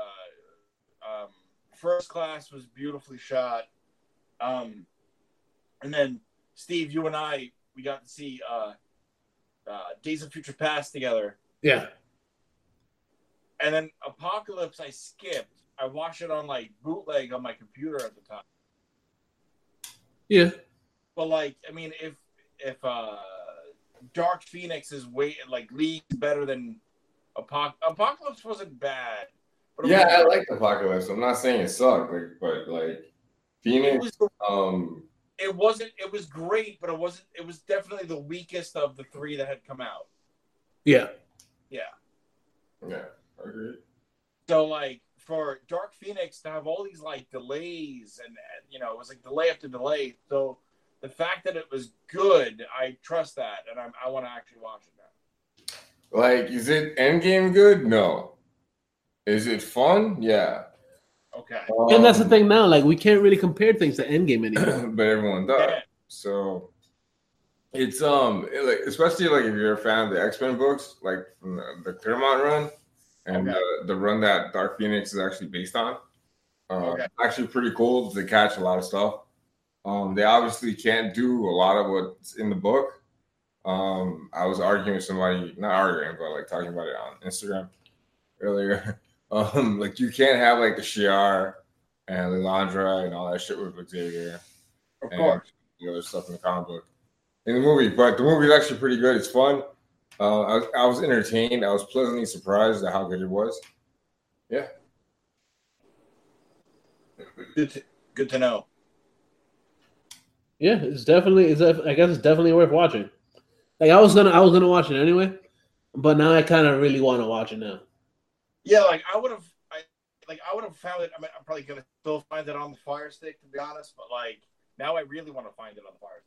First Class was beautifully shot. And then Steve, you and I, we got to see Days of Future Past together. Yeah. And then Apocalypse, I skipped. I watched it on like bootleg on my computer at the time. Yeah. But like, I mean, if Dark Phoenix is League better than Apocalypse wasn't bad. But yeah, I liked Apocalypse. I'm not saying it sucked, but Phoenix. It was great, but it wasn't. It was definitely the weakest of the 3 that had come out. Yeah. Yeah. Yeah. Agreed. So like for Dark Phoenix to have all these like delays and you know it was like delay after delay. So the fact that it was good, I trust that, and I want to actually watch it now. Like, is it Endgame good? No. Is it fun? Yeah. Okay. And that's the thing now. Like, we can't really compare things to Endgame anymore. But everyone does. Yeah. So it's especially like if you're a fan of the X-Men books, like from the Claremont run, and the run that Dark Phoenix is actually based on. Actually pretty cool to catch a lot of stuff. They obviously can't do a lot of what's in the book. I was arguing with somebody, not arguing, but like talking about it on Instagram earlier. Like you can't have like the Shi'ar and Lilandra and all that shit with Xavier. Of course. The other stuff in the comic book. In the movie, but the movie is actually pretty good. It's fun. I was entertained. I was pleasantly surprised at how good it was. Yeah. Good to know. Yeah, I guess it's definitely worth watching. Like I was gonna watch it anyway, but now I kind of really want to watch it now. Yeah, like I would have found it. I mean, I'm probably gonna still find it on the Fire Stick, to be honest. But like now, I really want to find it on the Fire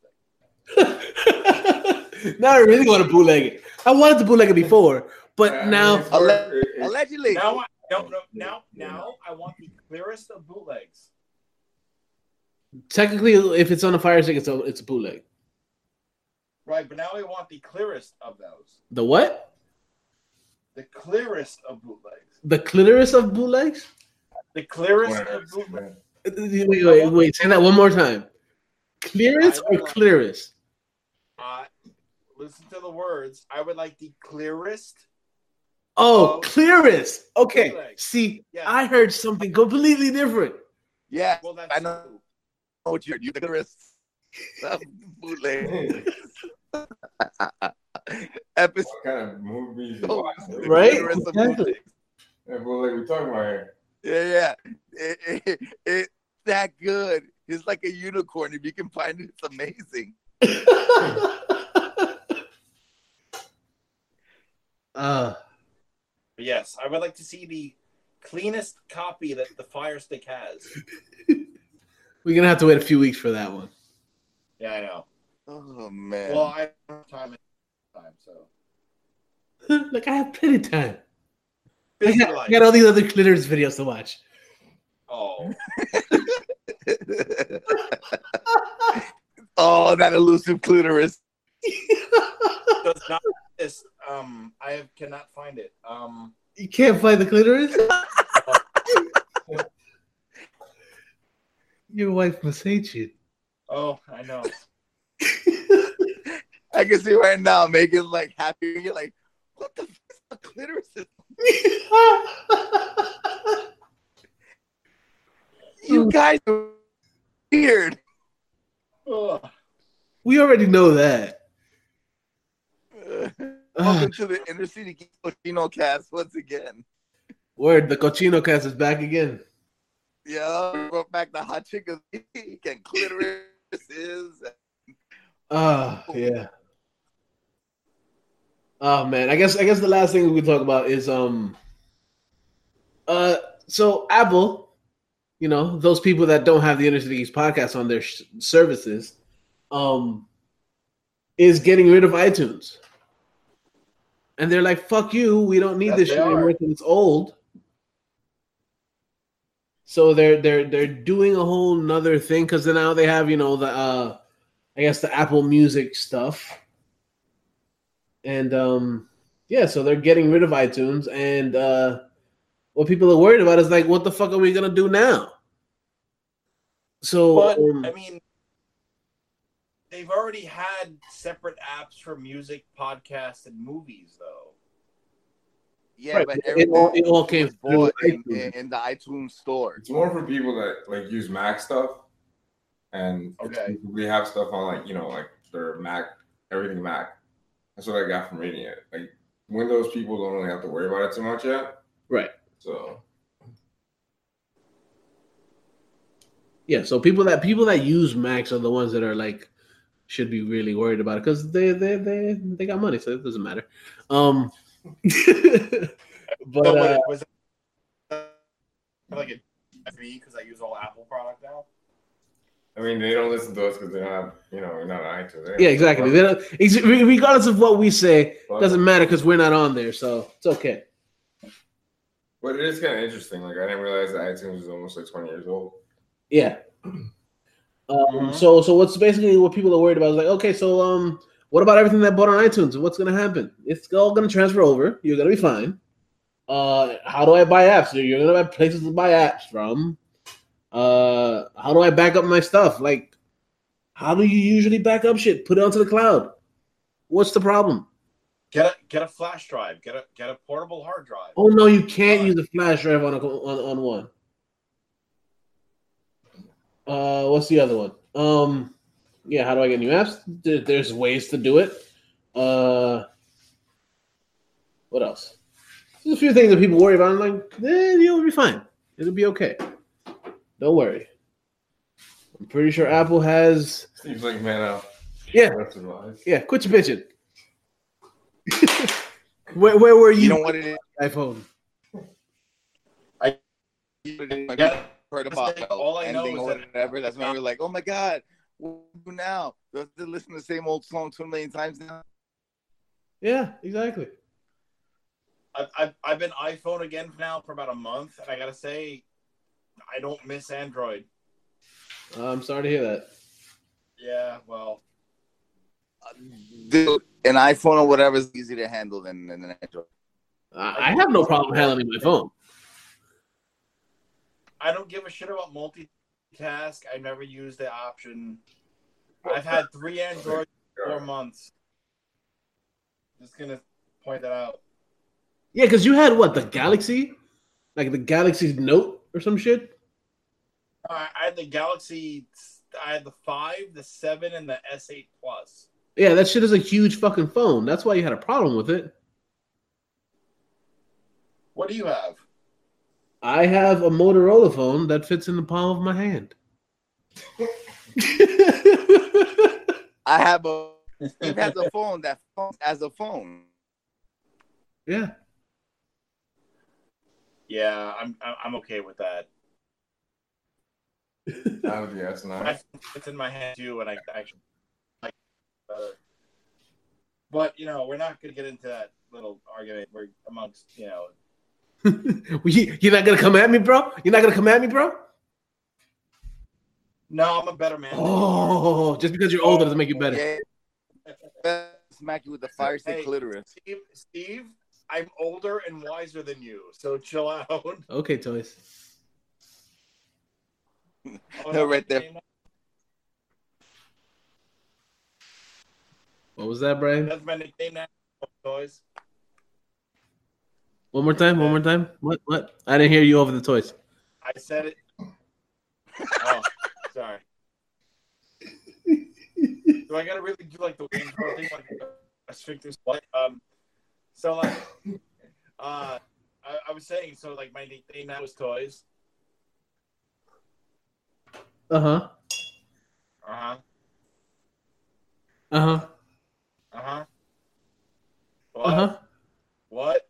Stick. Now I really want to bootleg it. I wanted to bootleg it before, but now allegedly. Now I want the clearest of bootlegs. Technically, if it's on a Fire Stick, it's a bootleg. Right, but now I want the clearest of those. The what? The clearest of bootlegs. The clitoris of bootlegs? The clearest of bootlegs. Wait. Say that one more time. Clearest or clearest? Listen to the words. I would like the clearest. Oh, clearest. Okay. Bootlegs. See, yes. I heard something completely different. Yeah, well, I know what you're the clearest bootleg. Episode. What kind of movies? Right? Exactly. Yeah, bootleg we talking about here. Yeah. It's that good. It's like a unicorn. If you can find it, it's amazing. Yes, I would like to see the cleanest copy that the Fire Stick has. We're gonna have to wait a few weeks for that one. Yeah, I know. Oh man. Well, I have time, so. Like I have plenty of time. Basically, I got all these other clitoris videos to watch. oh, Oh, that elusive clitoris. does not this. Cannot find it. You can't find the clitoris? Your wife must hate you. Oh, I know. I can see right now, Megan's like happy. You're like, what the fuck is a clitoris? You guys are weird. Ugh. We already know that. Welcome to the Inner City Geeks Cochino cast once again. Word, the Cochino cast is back again. Yeah, we brought back the hot chick of the week and clitorises. Yeah. Oh man, I guess the last thing we can talk about is so Apple, you know, those people that don't have the Inner City Geeks podcast on their services, is getting rid of iTunes. And they're like, fuck you, we don't need this shit anymore because it's old. So they're doing a whole nother thing because now they have, you know, the I guess the Apple Music stuff. And so they're getting rid of iTunes, and what people are worried about is like, what the fuck are we gonna do now? So But I mean, they've already had separate apps for music, podcasts, and movies, though. Yeah, right, but it all came bought through in the iTunes store. It's more for people that like use Mac stuff, and Okay. we have stuff on like, you know, like their Mac, everything Mac. That's what I got from reading it. Like Windows people don't really have to worry about it too much yet. Right. So yeah, so people that use Macs are the ones that are like should be really worried about it because they got money, so it doesn't matter. But So was that like a because I use all Apple product now? I mean, they don't listen to us because they're not, you know, we're not on iTunes. yeah, exactly. Regardless of what we say, it doesn't matter because we're not on there, so it's okay. But it is kind of interesting. Like, I didn't realize that iTunes is almost like 20 years old. Yeah. So what's basically what people are worried about is like, okay, so what about everything that bought on iTunes? What's gonna happen? It's all gonna transfer over. You're gonna be fine. How do I buy apps? You're gonna have places to buy apps from. How do I back up my stuff? Like, how do you usually back up shit? Put it onto the cloud. What's the problem? Get a flash drive. Get a portable hard drive. Oh no, you can't use a flash drive on one. What's the other one? Yeah, how do I get new apps? There's ways to do it. What else? There's a few things that people worry about. I'm like, you'll be fine. It'll be okay. Don't worry. I'm pretty sure Apple has. Seems like, man, yeah, quit your bitching. where were you? You know what it is? iPhone. Heard about all I know ending is or whatever. That's when we're like, oh my god, what do we do now? Do I have to listen to the same old song 2 million times now? Yeah, exactly. I've been iPhone again now for about a month, and I gotta say, I don't miss Android. I'm sorry to hear that. Yeah, well, Dude, an iPhone or whatever is easy to handle than an Android. I have no problem handling my phone. I don't give a shit about multitask. I never use the option. I've had 3 Androids in 4 months. Just gonna point that out. Yeah, because you had what, the Galaxy? Like the Galaxy Note or some shit? I had the Galaxy. I had the 5, the 7, and the S8 Plus. Yeah, that shit is a huge fucking phone. That's why you had a problem with it. What do you have? I have a Motorola phone that fits in the palm of my hand. I have a. Steve has a phone that phones as a phone. Yeah. Yeah, I'm okay with that. That would be nice. It's in my hand too, and I actually like it better. But you know, we're not going to get into that little argument. We're amongst You're not gonna come at me, bro? You're not gonna come at me, bro? No, I'm a better man. Oh, just because you're older doesn't make you better. Yeah. Smack you with the fire stick Hey, clitoris. Steve, I'm older and wiser than you, so chill out. Okay, Toys. Oh, Right there. What was that, Brian? That's my nickname now, Toys. One more time. One more time. What? I didn't hear you over the Toys. I said it. Oh, sorry. Do I gotta really do like the Wayne's thing, like a sphincter split? So like, I was saying, so like my nickname now is Toys. Uh-huh. Uh-huh. Uh-huh. Uh-huh. What? Uh-huh. What?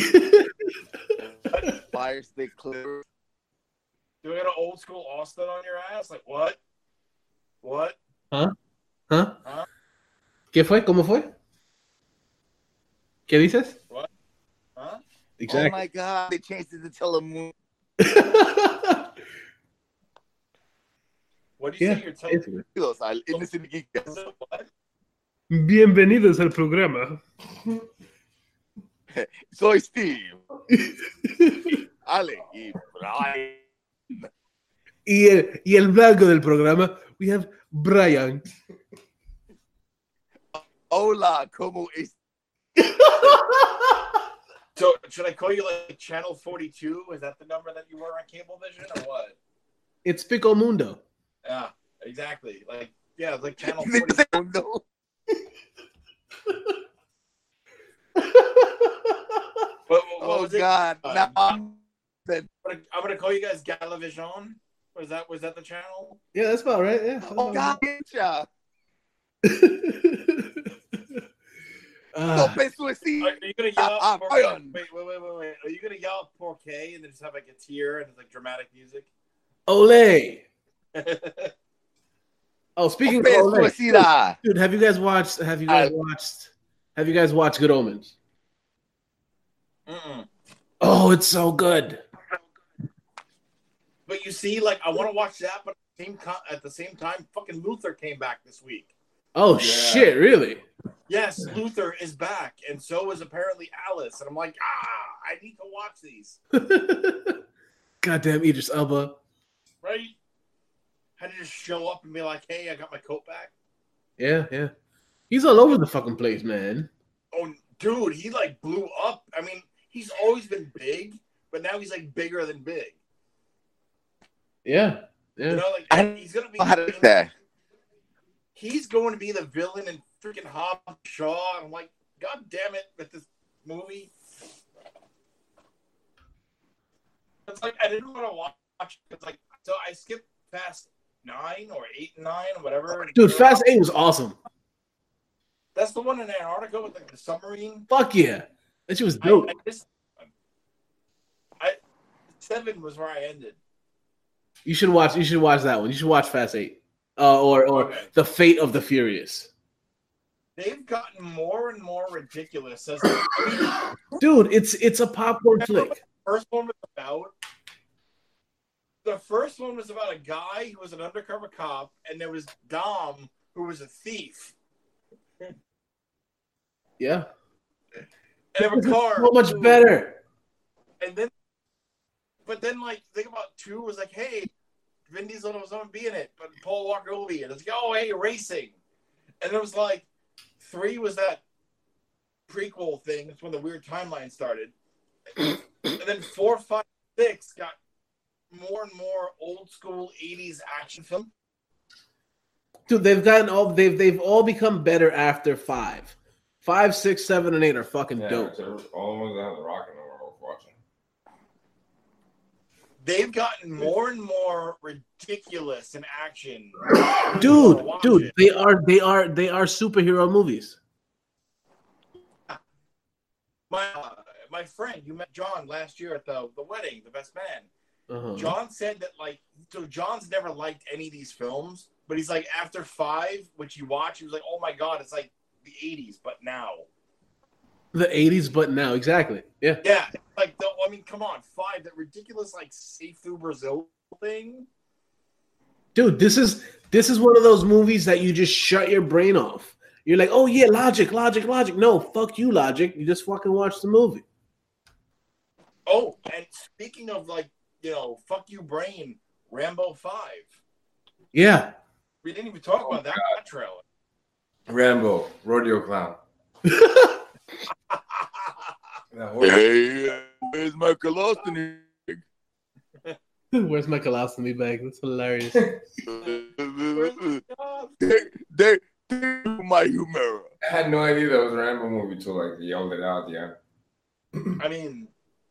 Fire stick clitoris. Do I got an old school Austin on your ass? Like what? What? ¿Ah? ¿Ah? Huh? ¿Qué fue? ¿Cómo fue? ¿Qué dices? What? Huh? Oh Exactly. my God! They changed it to Telemundo. What do you say? You're telling Bienvenidos al Innocent Geek. what? Bienvenidos al programa. Soy Steve. Ale y Brian. Y el blanco del programa, we have Brian. Hola, ¿cómo es? So should I call you like Channel 42? Is that the number that you were on Cablevision or what? It's Pico Mundo. Yeah, exactly. Like like Channel They 42. say, oh, no. What Oh was it? God! Now I'm gonna call you guys Galavision. Was that the channel? Yeah, that's about right. Yeah. oh God! Yeah. Ah, Tope suicide. Are you gonna yell out? Brian. Wait. Are you gonna yell out Porqué and then just have like a tear and like dramatic music? Ole. Oh, speaking of Tope Ole, suicide. dude, have you guys watched Good Omens? Mm-mm. Oh, it's so good. But you see, like I want to watch that, but at the same time, fucking Luther came back this week. Oh shit, really? Yes, Luther is back, and so is apparently Alice. And I'm like, I need to watch these. Goddamn Idris Elba. Right? Had to just show up and be like, hey, I got my coat back. Yeah. He's all over the fucking place, man. Oh, dude, he like blew up. I mean, he's always been big, but now he's like bigger than big. Yeah. You know, like he's gonna be. How did that? He's going to be the villain in freaking Hobbs and Shaw. And I'm like, God damn it, with this movie. It's like I didn't want to watch. It's like so I skipped Fast 9 or 8 and 9 or whatever. Dude, Fast 8 was awesome. That's the one in Antarctica with like the submarine. Fuck yeah. That shit was dope. 7 was where I ended. You should watch that one. You should watch Fast 8. Or Okay. The Fate of the Furious. They've gotten more and more ridiculous as Dude, it's a popcorn flick. The first one was about a guy who was an undercover cop, and there was Dom, who was a thief. Yeah. And a car. So much better. And then, like, think about 2 was like, hey, Vin Diesel was going to be in it, but Paul Walker will be in it. It's like, oh, hey, racing. And it was like, 3 was that prequel thing. That's when the weird timeline started. And then 4, 5, 6 got more and more old school 80s action film. Dude, they've all become better after 5. 5, 6, 7, and 8 are fucking dope. All the ones that have the Rock in them are worth watching. They've gotten more and more ridiculous in action. Dude, they are superhero movies. My friend, you met John last year at the wedding, the best man. Uh-huh. John said that John's never liked any of these films, but he's like after 5, which you watch, he was like, oh my god, it's like the 80s, but now. The 80s, but now, exactly. Yeah. Yeah, like I mean, come on, 5, that ridiculous like safe through Brazil thing. Dude, this is one of those movies that you just shut your brain off. You're like, oh yeah, logic. No, fuck you, logic. You just fucking watch the movie. Oh, and speaking of like, fuck you, brain, Rambo 5. Yeah. We didn't even talk about that trailer. Rambo, rodeo clown. Hey, where's my colostomy? Where's my colostomy bag? That's hilarious. They my humor. I had no idea that was a Rambo movie till like he yelled it out at the end. I mean,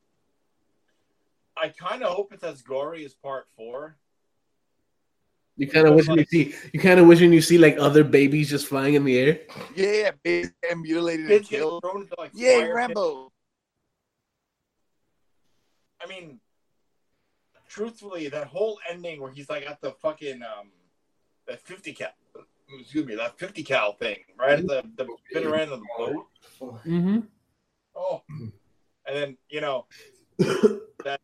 I kind of hope it's as gory as Part 4. You kind of wishing you see like other babies just flying in the air. Yeah, babies get mutilated Kids and get killed. thrown into like Yeah, fire Rambo. I mean, truthfully, that whole ending where he's like at the fucking that 50 cal, that 50 cal thing, right at the bitter end of the boat. Mm-hmm. Oh, and then that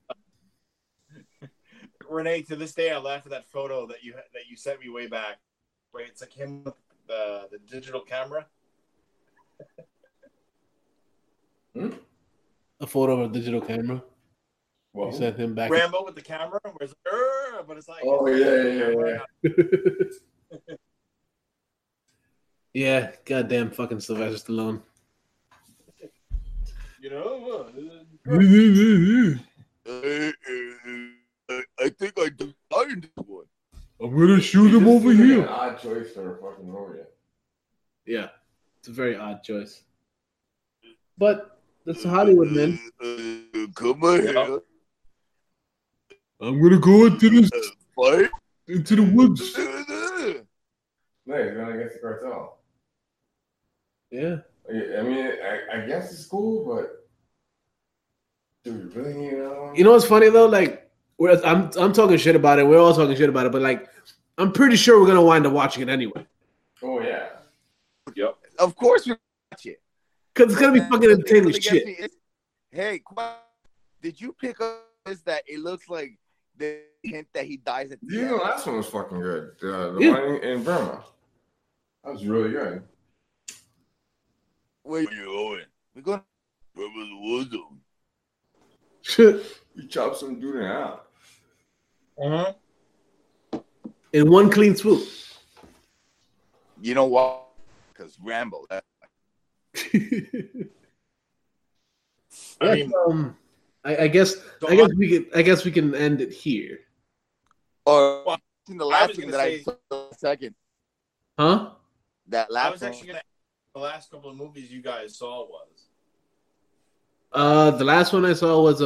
Renee, to this day, I laugh at that photo that you sent me way back, where it's like him with the digital camera. A photo of a digital camera. Whoa. You sent him back. Rambo with the camera, where it's like, but it's like, Oh yeah. Yeah, goddamn fucking Sylvester Stallone. I think I designed this one. I'm gonna shoot him over here. An odd choice for a fucking movie. Yeah, it's a very odd choice. But that's Hollywood, man. Come on here. I'm gonna go into this Fight. into the woods. No, he's going against the cartel. Yeah. I mean, I guess it's cool, but do we really need another one? You know what's funny though? Like, I'm talking shit about it. We're all talking shit about it, but like, I'm pretty sure we're gonna wind up watching it anyway. Oh yeah. Yep. Of course we watch it. Cause it's gonna be fucking entertaining as shit. Hey, did you pick up this that it looks like the hint that he dies at the Yeah, end? the last one was fucking good. The Yeah. one in Burma. That was really good. Where you going? We're going to the war zone. Shit. You chop some dude in half. In one clean swoop. You know what? Because Rambo. I mean, I guess we can end it here. Or Well, in the I last was thing gonna that say- I saw second. Huh? That I last was one. actually gonna. The last couple of movies you guys saw was. The last one I saw was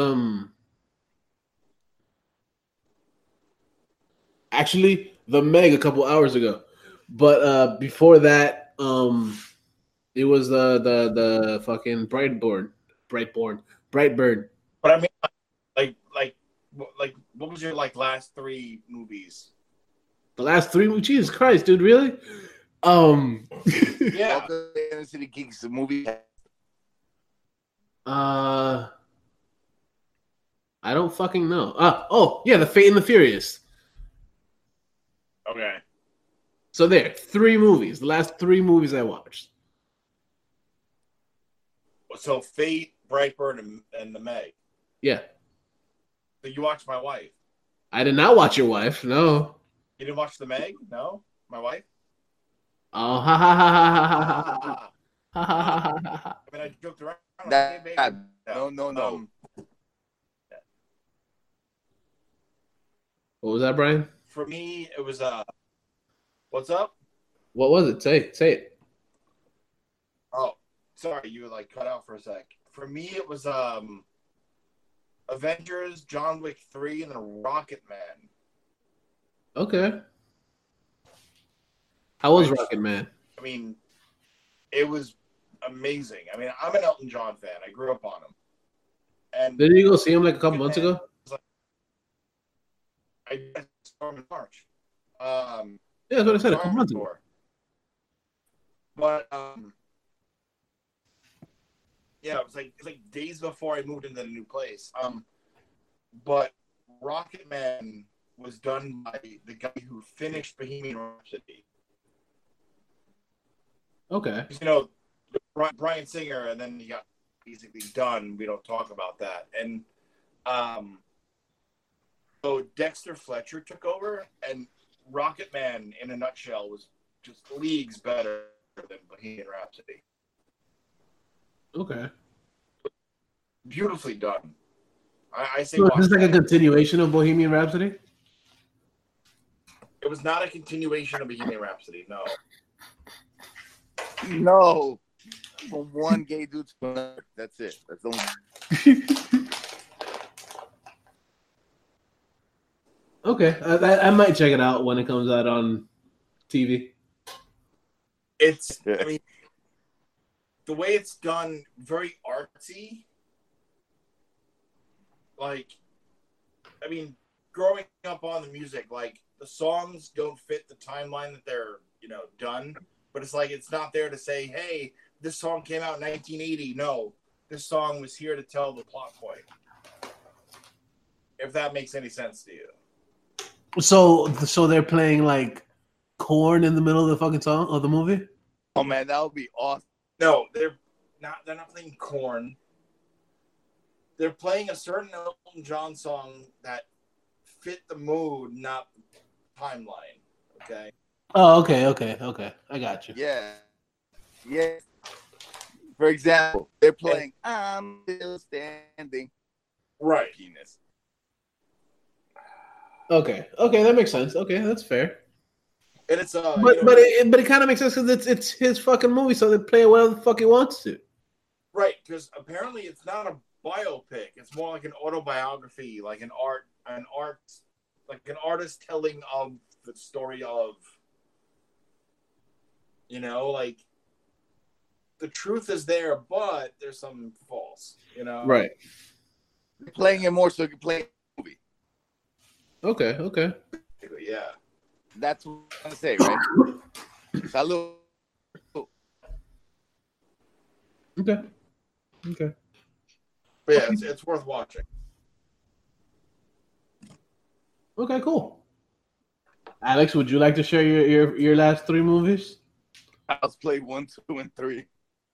actually The Meg a couple hours ago. But before that, it was the fucking Brightburn. But I mean, like, what was your last 3 movies? The last 3 Jesus Christ, dude, really? Yeah. Welcome to Inner City Geeks, the movie. I don't fucking know. Oh yeah, The Fate and the Furious. Okay. So there, 3 movies. The last 3 movies I watched. So Fate, Brightburn, and The Meg. Yeah. So you watched My Wife. I did not watch Your Wife. No. You didn't watch The Meg? No? My Wife? Oh, ha ha ha ha ha ha ha ha ha ha. I mean, I joked around. No. What was that, Brian? For me, it was what's up? What was it? Say it. Oh, sorry, you were cut out for a sec. For me, it was Avengers, John Wick 3, and then Rocket Man. Okay. How was Rocket Man? I mean, it was amazing. I mean, I'm an Elton John fan. I grew up on him. And Didn't you go see him a couple months ago? I saw him in March. Yeah, that's what I said. A couple months ago. But Yeah, it's like days before I moved into the new place. But Rocket Man was done by the guy who finished Bohemian Rhapsody. Okay. You know, Bryan Singer, and then he got basically done. We don't talk about that. And so Dexter Fletcher took over, and Rocket Man, in a nutshell, was just leagues better than Bohemian Rhapsody. Okay. Beautifully done. I say. So is this like a continuation of Bohemian Rhapsody? It was not a continuation of Bohemian Rhapsody. No. No. From one gay dude to another. That's it. That's the only. Okay, I might check it out when it comes out on TV. I mean, the way it's done, very artsy. Like, I mean, growing up on the music, like, the songs don't fit the timeline that they're, done. But it's like, it's not there to say, hey, this song came out in 1980. No, this song was here to tell the plot point. If that makes any sense to you. So they're playing like Korn in the middle of the fucking song of the movie? Oh man, that would be awesome. No, they're not playing Korn. They're playing a certain Elton John song that fit the mood, not the timeline. Okay. Oh, okay. I got you. Yeah. For example, they're playing "I'm Still Standing." Right. Penis. Okay, that makes sense. Okay, that's fair. And it's but it kind of makes sense because it's his fucking movie, so they play whatever the fuck he wants to. Right, because apparently it's not a biopic; it's more like an autobiography, like an artist telling of the story of, like the truth is there, but there's some false, Right. They're playing it more so you can play a movie. Okay. Yeah. That's what I'm gonna say, right? Salud. Okay. But yeah, it's worth watching. Okay, cool. Alex, would you like to share your last 3 movies? Child's Play 1, 2, and 3.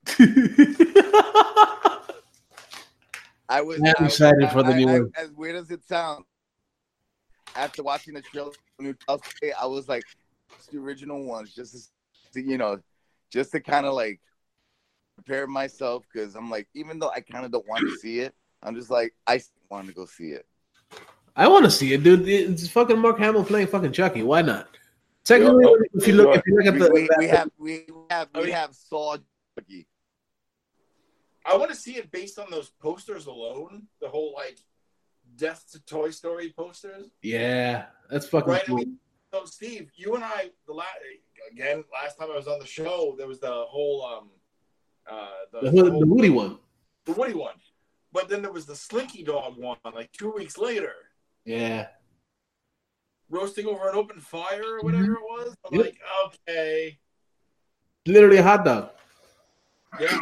I'm excited for the new one. As weird as it sounds, after watching the trailer, new Child's Play, I was like, it's the original ones, just to kind of like prepare myself, because I'm like, even though I kind of don't want to see it, I'm just like, I want to go see it. I want to see it, dude. It's fucking Mark Hamill playing fucking Chucky. Why not? Technically, if you look at the we have Saw Chucky. I want to see it based on those posters alone. The whole like Death to Toy Story posters. Yeah, that's fucking cool. I mean, so Steve, you and I, last time I was on the show, there was the whole the Woody one. The Woody one. But then there was the Slinky Dog one, like 2 weeks later. Yeah. Roasting over an open fire or whatever it was. I'm like, okay. Literally a hot dog. Yeah.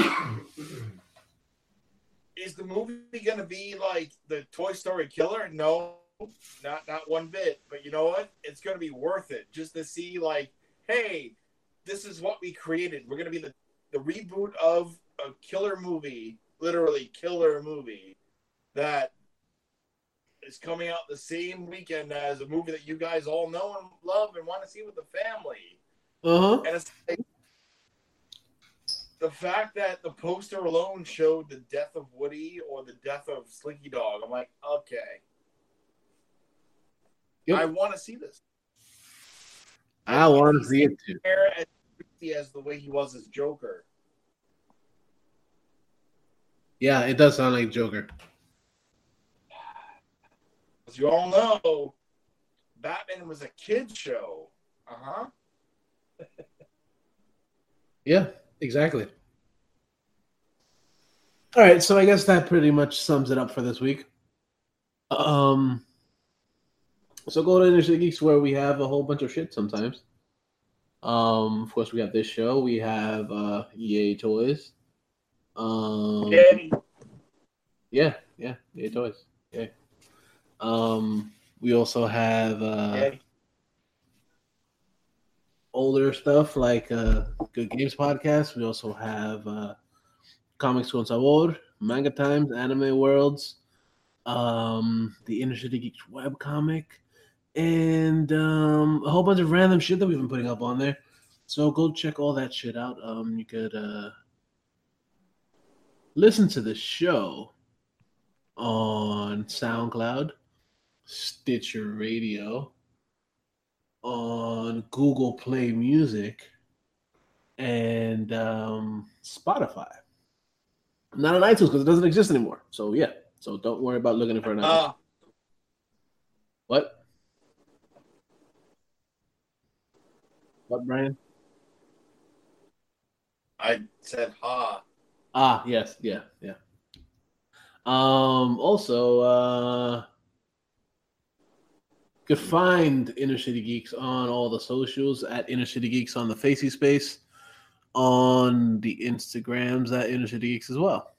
Is the movie going to be like the Toy Story killer? No, not one bit. But you know what? It's going to be worth it just to see, like, hey, this is what we created. We're going to be the reboot of a killer movie, literally killer movie, that is coming out the same weekend as a movie that you guys all know and love and want to see with the family. Uh-huh. And it's like, the fact that the poster alone showed the death of Woody or the death of Slinky Dog, I'm like, okay. Yep. I want to see this. I want to see it too. As the way he was as Joker. Yeah, it does sound like Joker. As you all know, Batman was a kid's show. Uh-huh. Yeah, exactly. All right, so I guess that pretty much sums it up for this week. So go to Inner City Geeks, where we have a whole bunch of shit sometimes. Of course, we have this show. We have EA Toys. Yay. Yeah, toys. Yeah. We also have Yay. older stuff like Good Games Podcast. We also have Comics con Sabor, Manga Times, Anime Worlds, the Inner City Geeks webcomic, and a whole bunch of random shit that we've been putting up on there. So go check all that shit out. You could listen to the show on SoundCloud, Stitcher Radio, on Google Play Music, and Spotify. Not on iTunes because it doesn't exist anymore. So yeah, so don't worry about looking for an iTunes. What? What, Brian? I said ha. Yes, yeah. Also, you could find Inner City Geeks on all the socials at Inner City Geeks on the Facey Space, on the Instagrams at Inner City Geeks as well.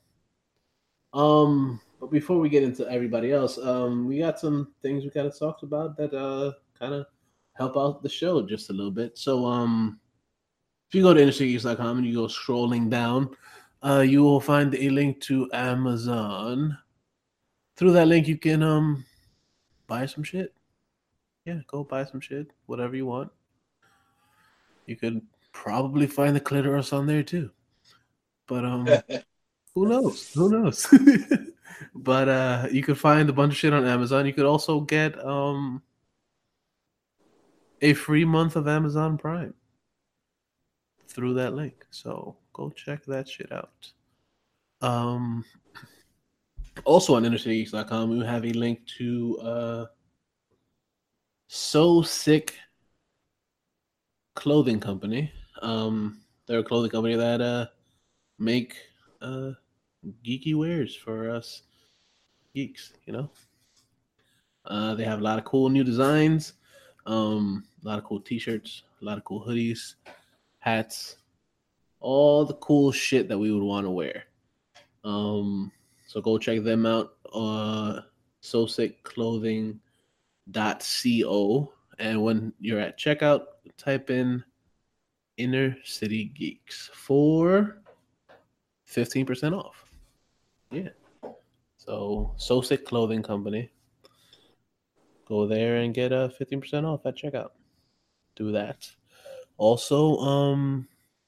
But before we get into everybody else, we got some things we kind of talked about that kind of help out the show just a little bit. So if you go to innercitygeeks.com and you go scrolling down, you will find a link to Amazon. Through that link, you can buy some shit. Yeah, go buy some shit, whatever you want. You could probably find the clitoris on there too, but who knows? Who knows? But you could find a bunch of shit on Amazon. You could also get a free month of Amazon Prime through that link. So go check that shit out. Also on InnerCityGeeks.com, we have a link to So Sick Clothing Company. They're a clothing company that make geeky wares for us geeks, you know. They have a lot of cool new designs, a lot of cool t-shirts, a lot of cool hoodies, hats, all the cool shit that we would want to wear. So go check them out, sosickclothing.co, and when you're at checkout, type in Inner City Geeks for 15% off. Yeah. So Sick Clothing Company. Go there and get 15% off at checkout. Do that. Also,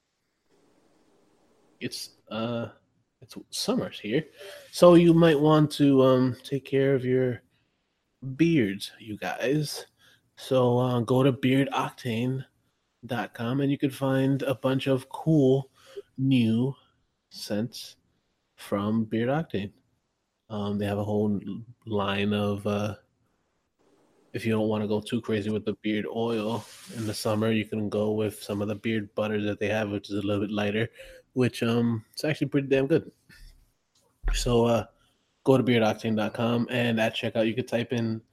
it's summer's here, so you might want to take care of your beards, you guys. So go to beardoctane.com and you can find a bunch of cool new scents from Beard Octane. They have a whole line of if you don't want to go too crazy with the beard oil in the summer, you can go with some of the beard butter that they have, which is a little bit lighter, which it's actually pretty damn good. So go to beardoctane.com and at checkout you could type in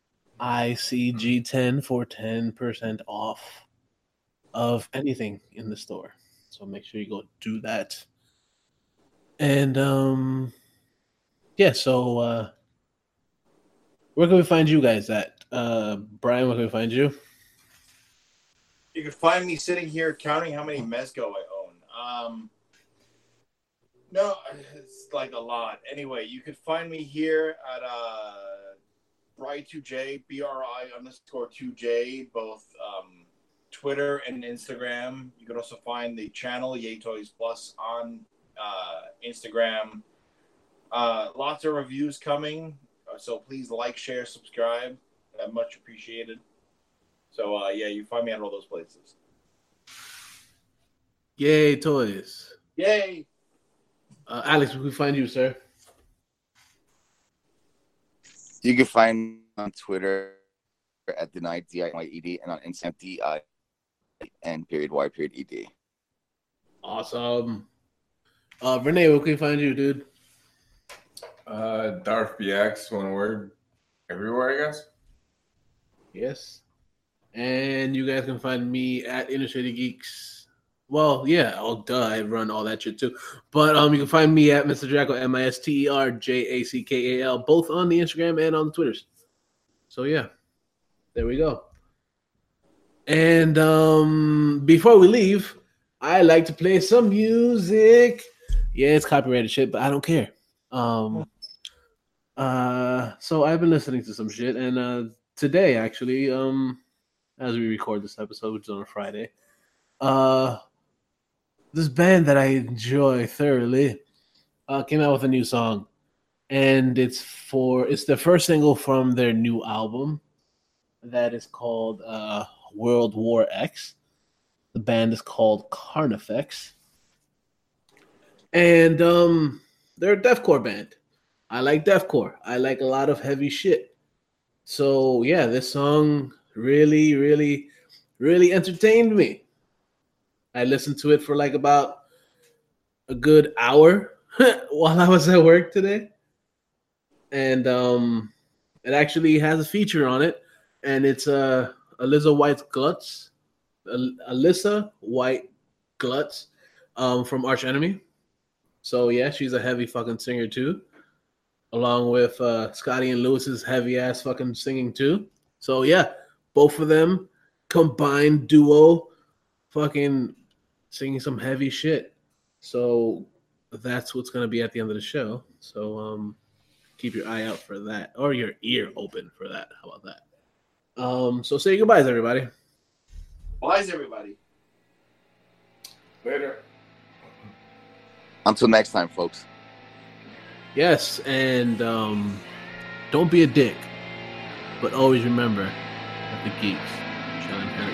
ICG10 for 10% off of anything in the store. So make sure you go do that. And yeah, so where can we find you guys at? Brian, where can we find you? You can find me sitting here counting how many Mezco I own. No, it's like a lot. Anyway, you can find me here at Bri2J, BRI_2J, both Twitter and Instagram. You can also find the channel Yay Toys Plus on Instagram. Lots of reviews coming, so please like, share, subscribe. Much appreciated. So yeah, you find me at all those places. Yay Toys. Yay. Alex, where can we find you, sir? You can find me on Twitter at Denied, DIYED, and on Instagram, DIN_Y_ED. Awesome. Renee, where can we find you, dude? Darth BX, one word, everywhere, I guess. Yes. And you guys can find me at Inner City Geeks Well, yeah. Oh, duh. I run all that shit too. But you can find me at Mr. Jackal, MisterJackal, both on the Instagram and on the Twitters. So yeah, there we go. And before we leave, I like to play some music. Yeah, it's copyrighted shit, but I don't care. So I've been listening to some shit, and today actually, as we record this episode, which is on a Friday, this band that I enjoy thoroughly came out with a new song, and it's the first single from their new album that is called World War X. The band is called Carnifex, and they're a deathcore band. I like deathcore. I like a lot of heavy shit. So yeah, this song really, really, really entertained me. I listened to it for like about a good hour while I was at work today. And it actually has a feature on it, and it's Alyssa White Glutz. Alyssa White Glutz from Arch Enemy. So yeah, she's a heavy fucking singer too, along with Scotty and Lewis's heavy ass fucking singing too. So yeah, both of them combined duo, fucking singing some heavy shit. So that's what's gonna be at the end of the show. So keep your eye out for that, or your ear open for that. How about that? So say goodbyes, everybody. Bye, everybody. Later. Until next time, folks. Yes, and don't be a dick, but always remember that the geeks shall inherit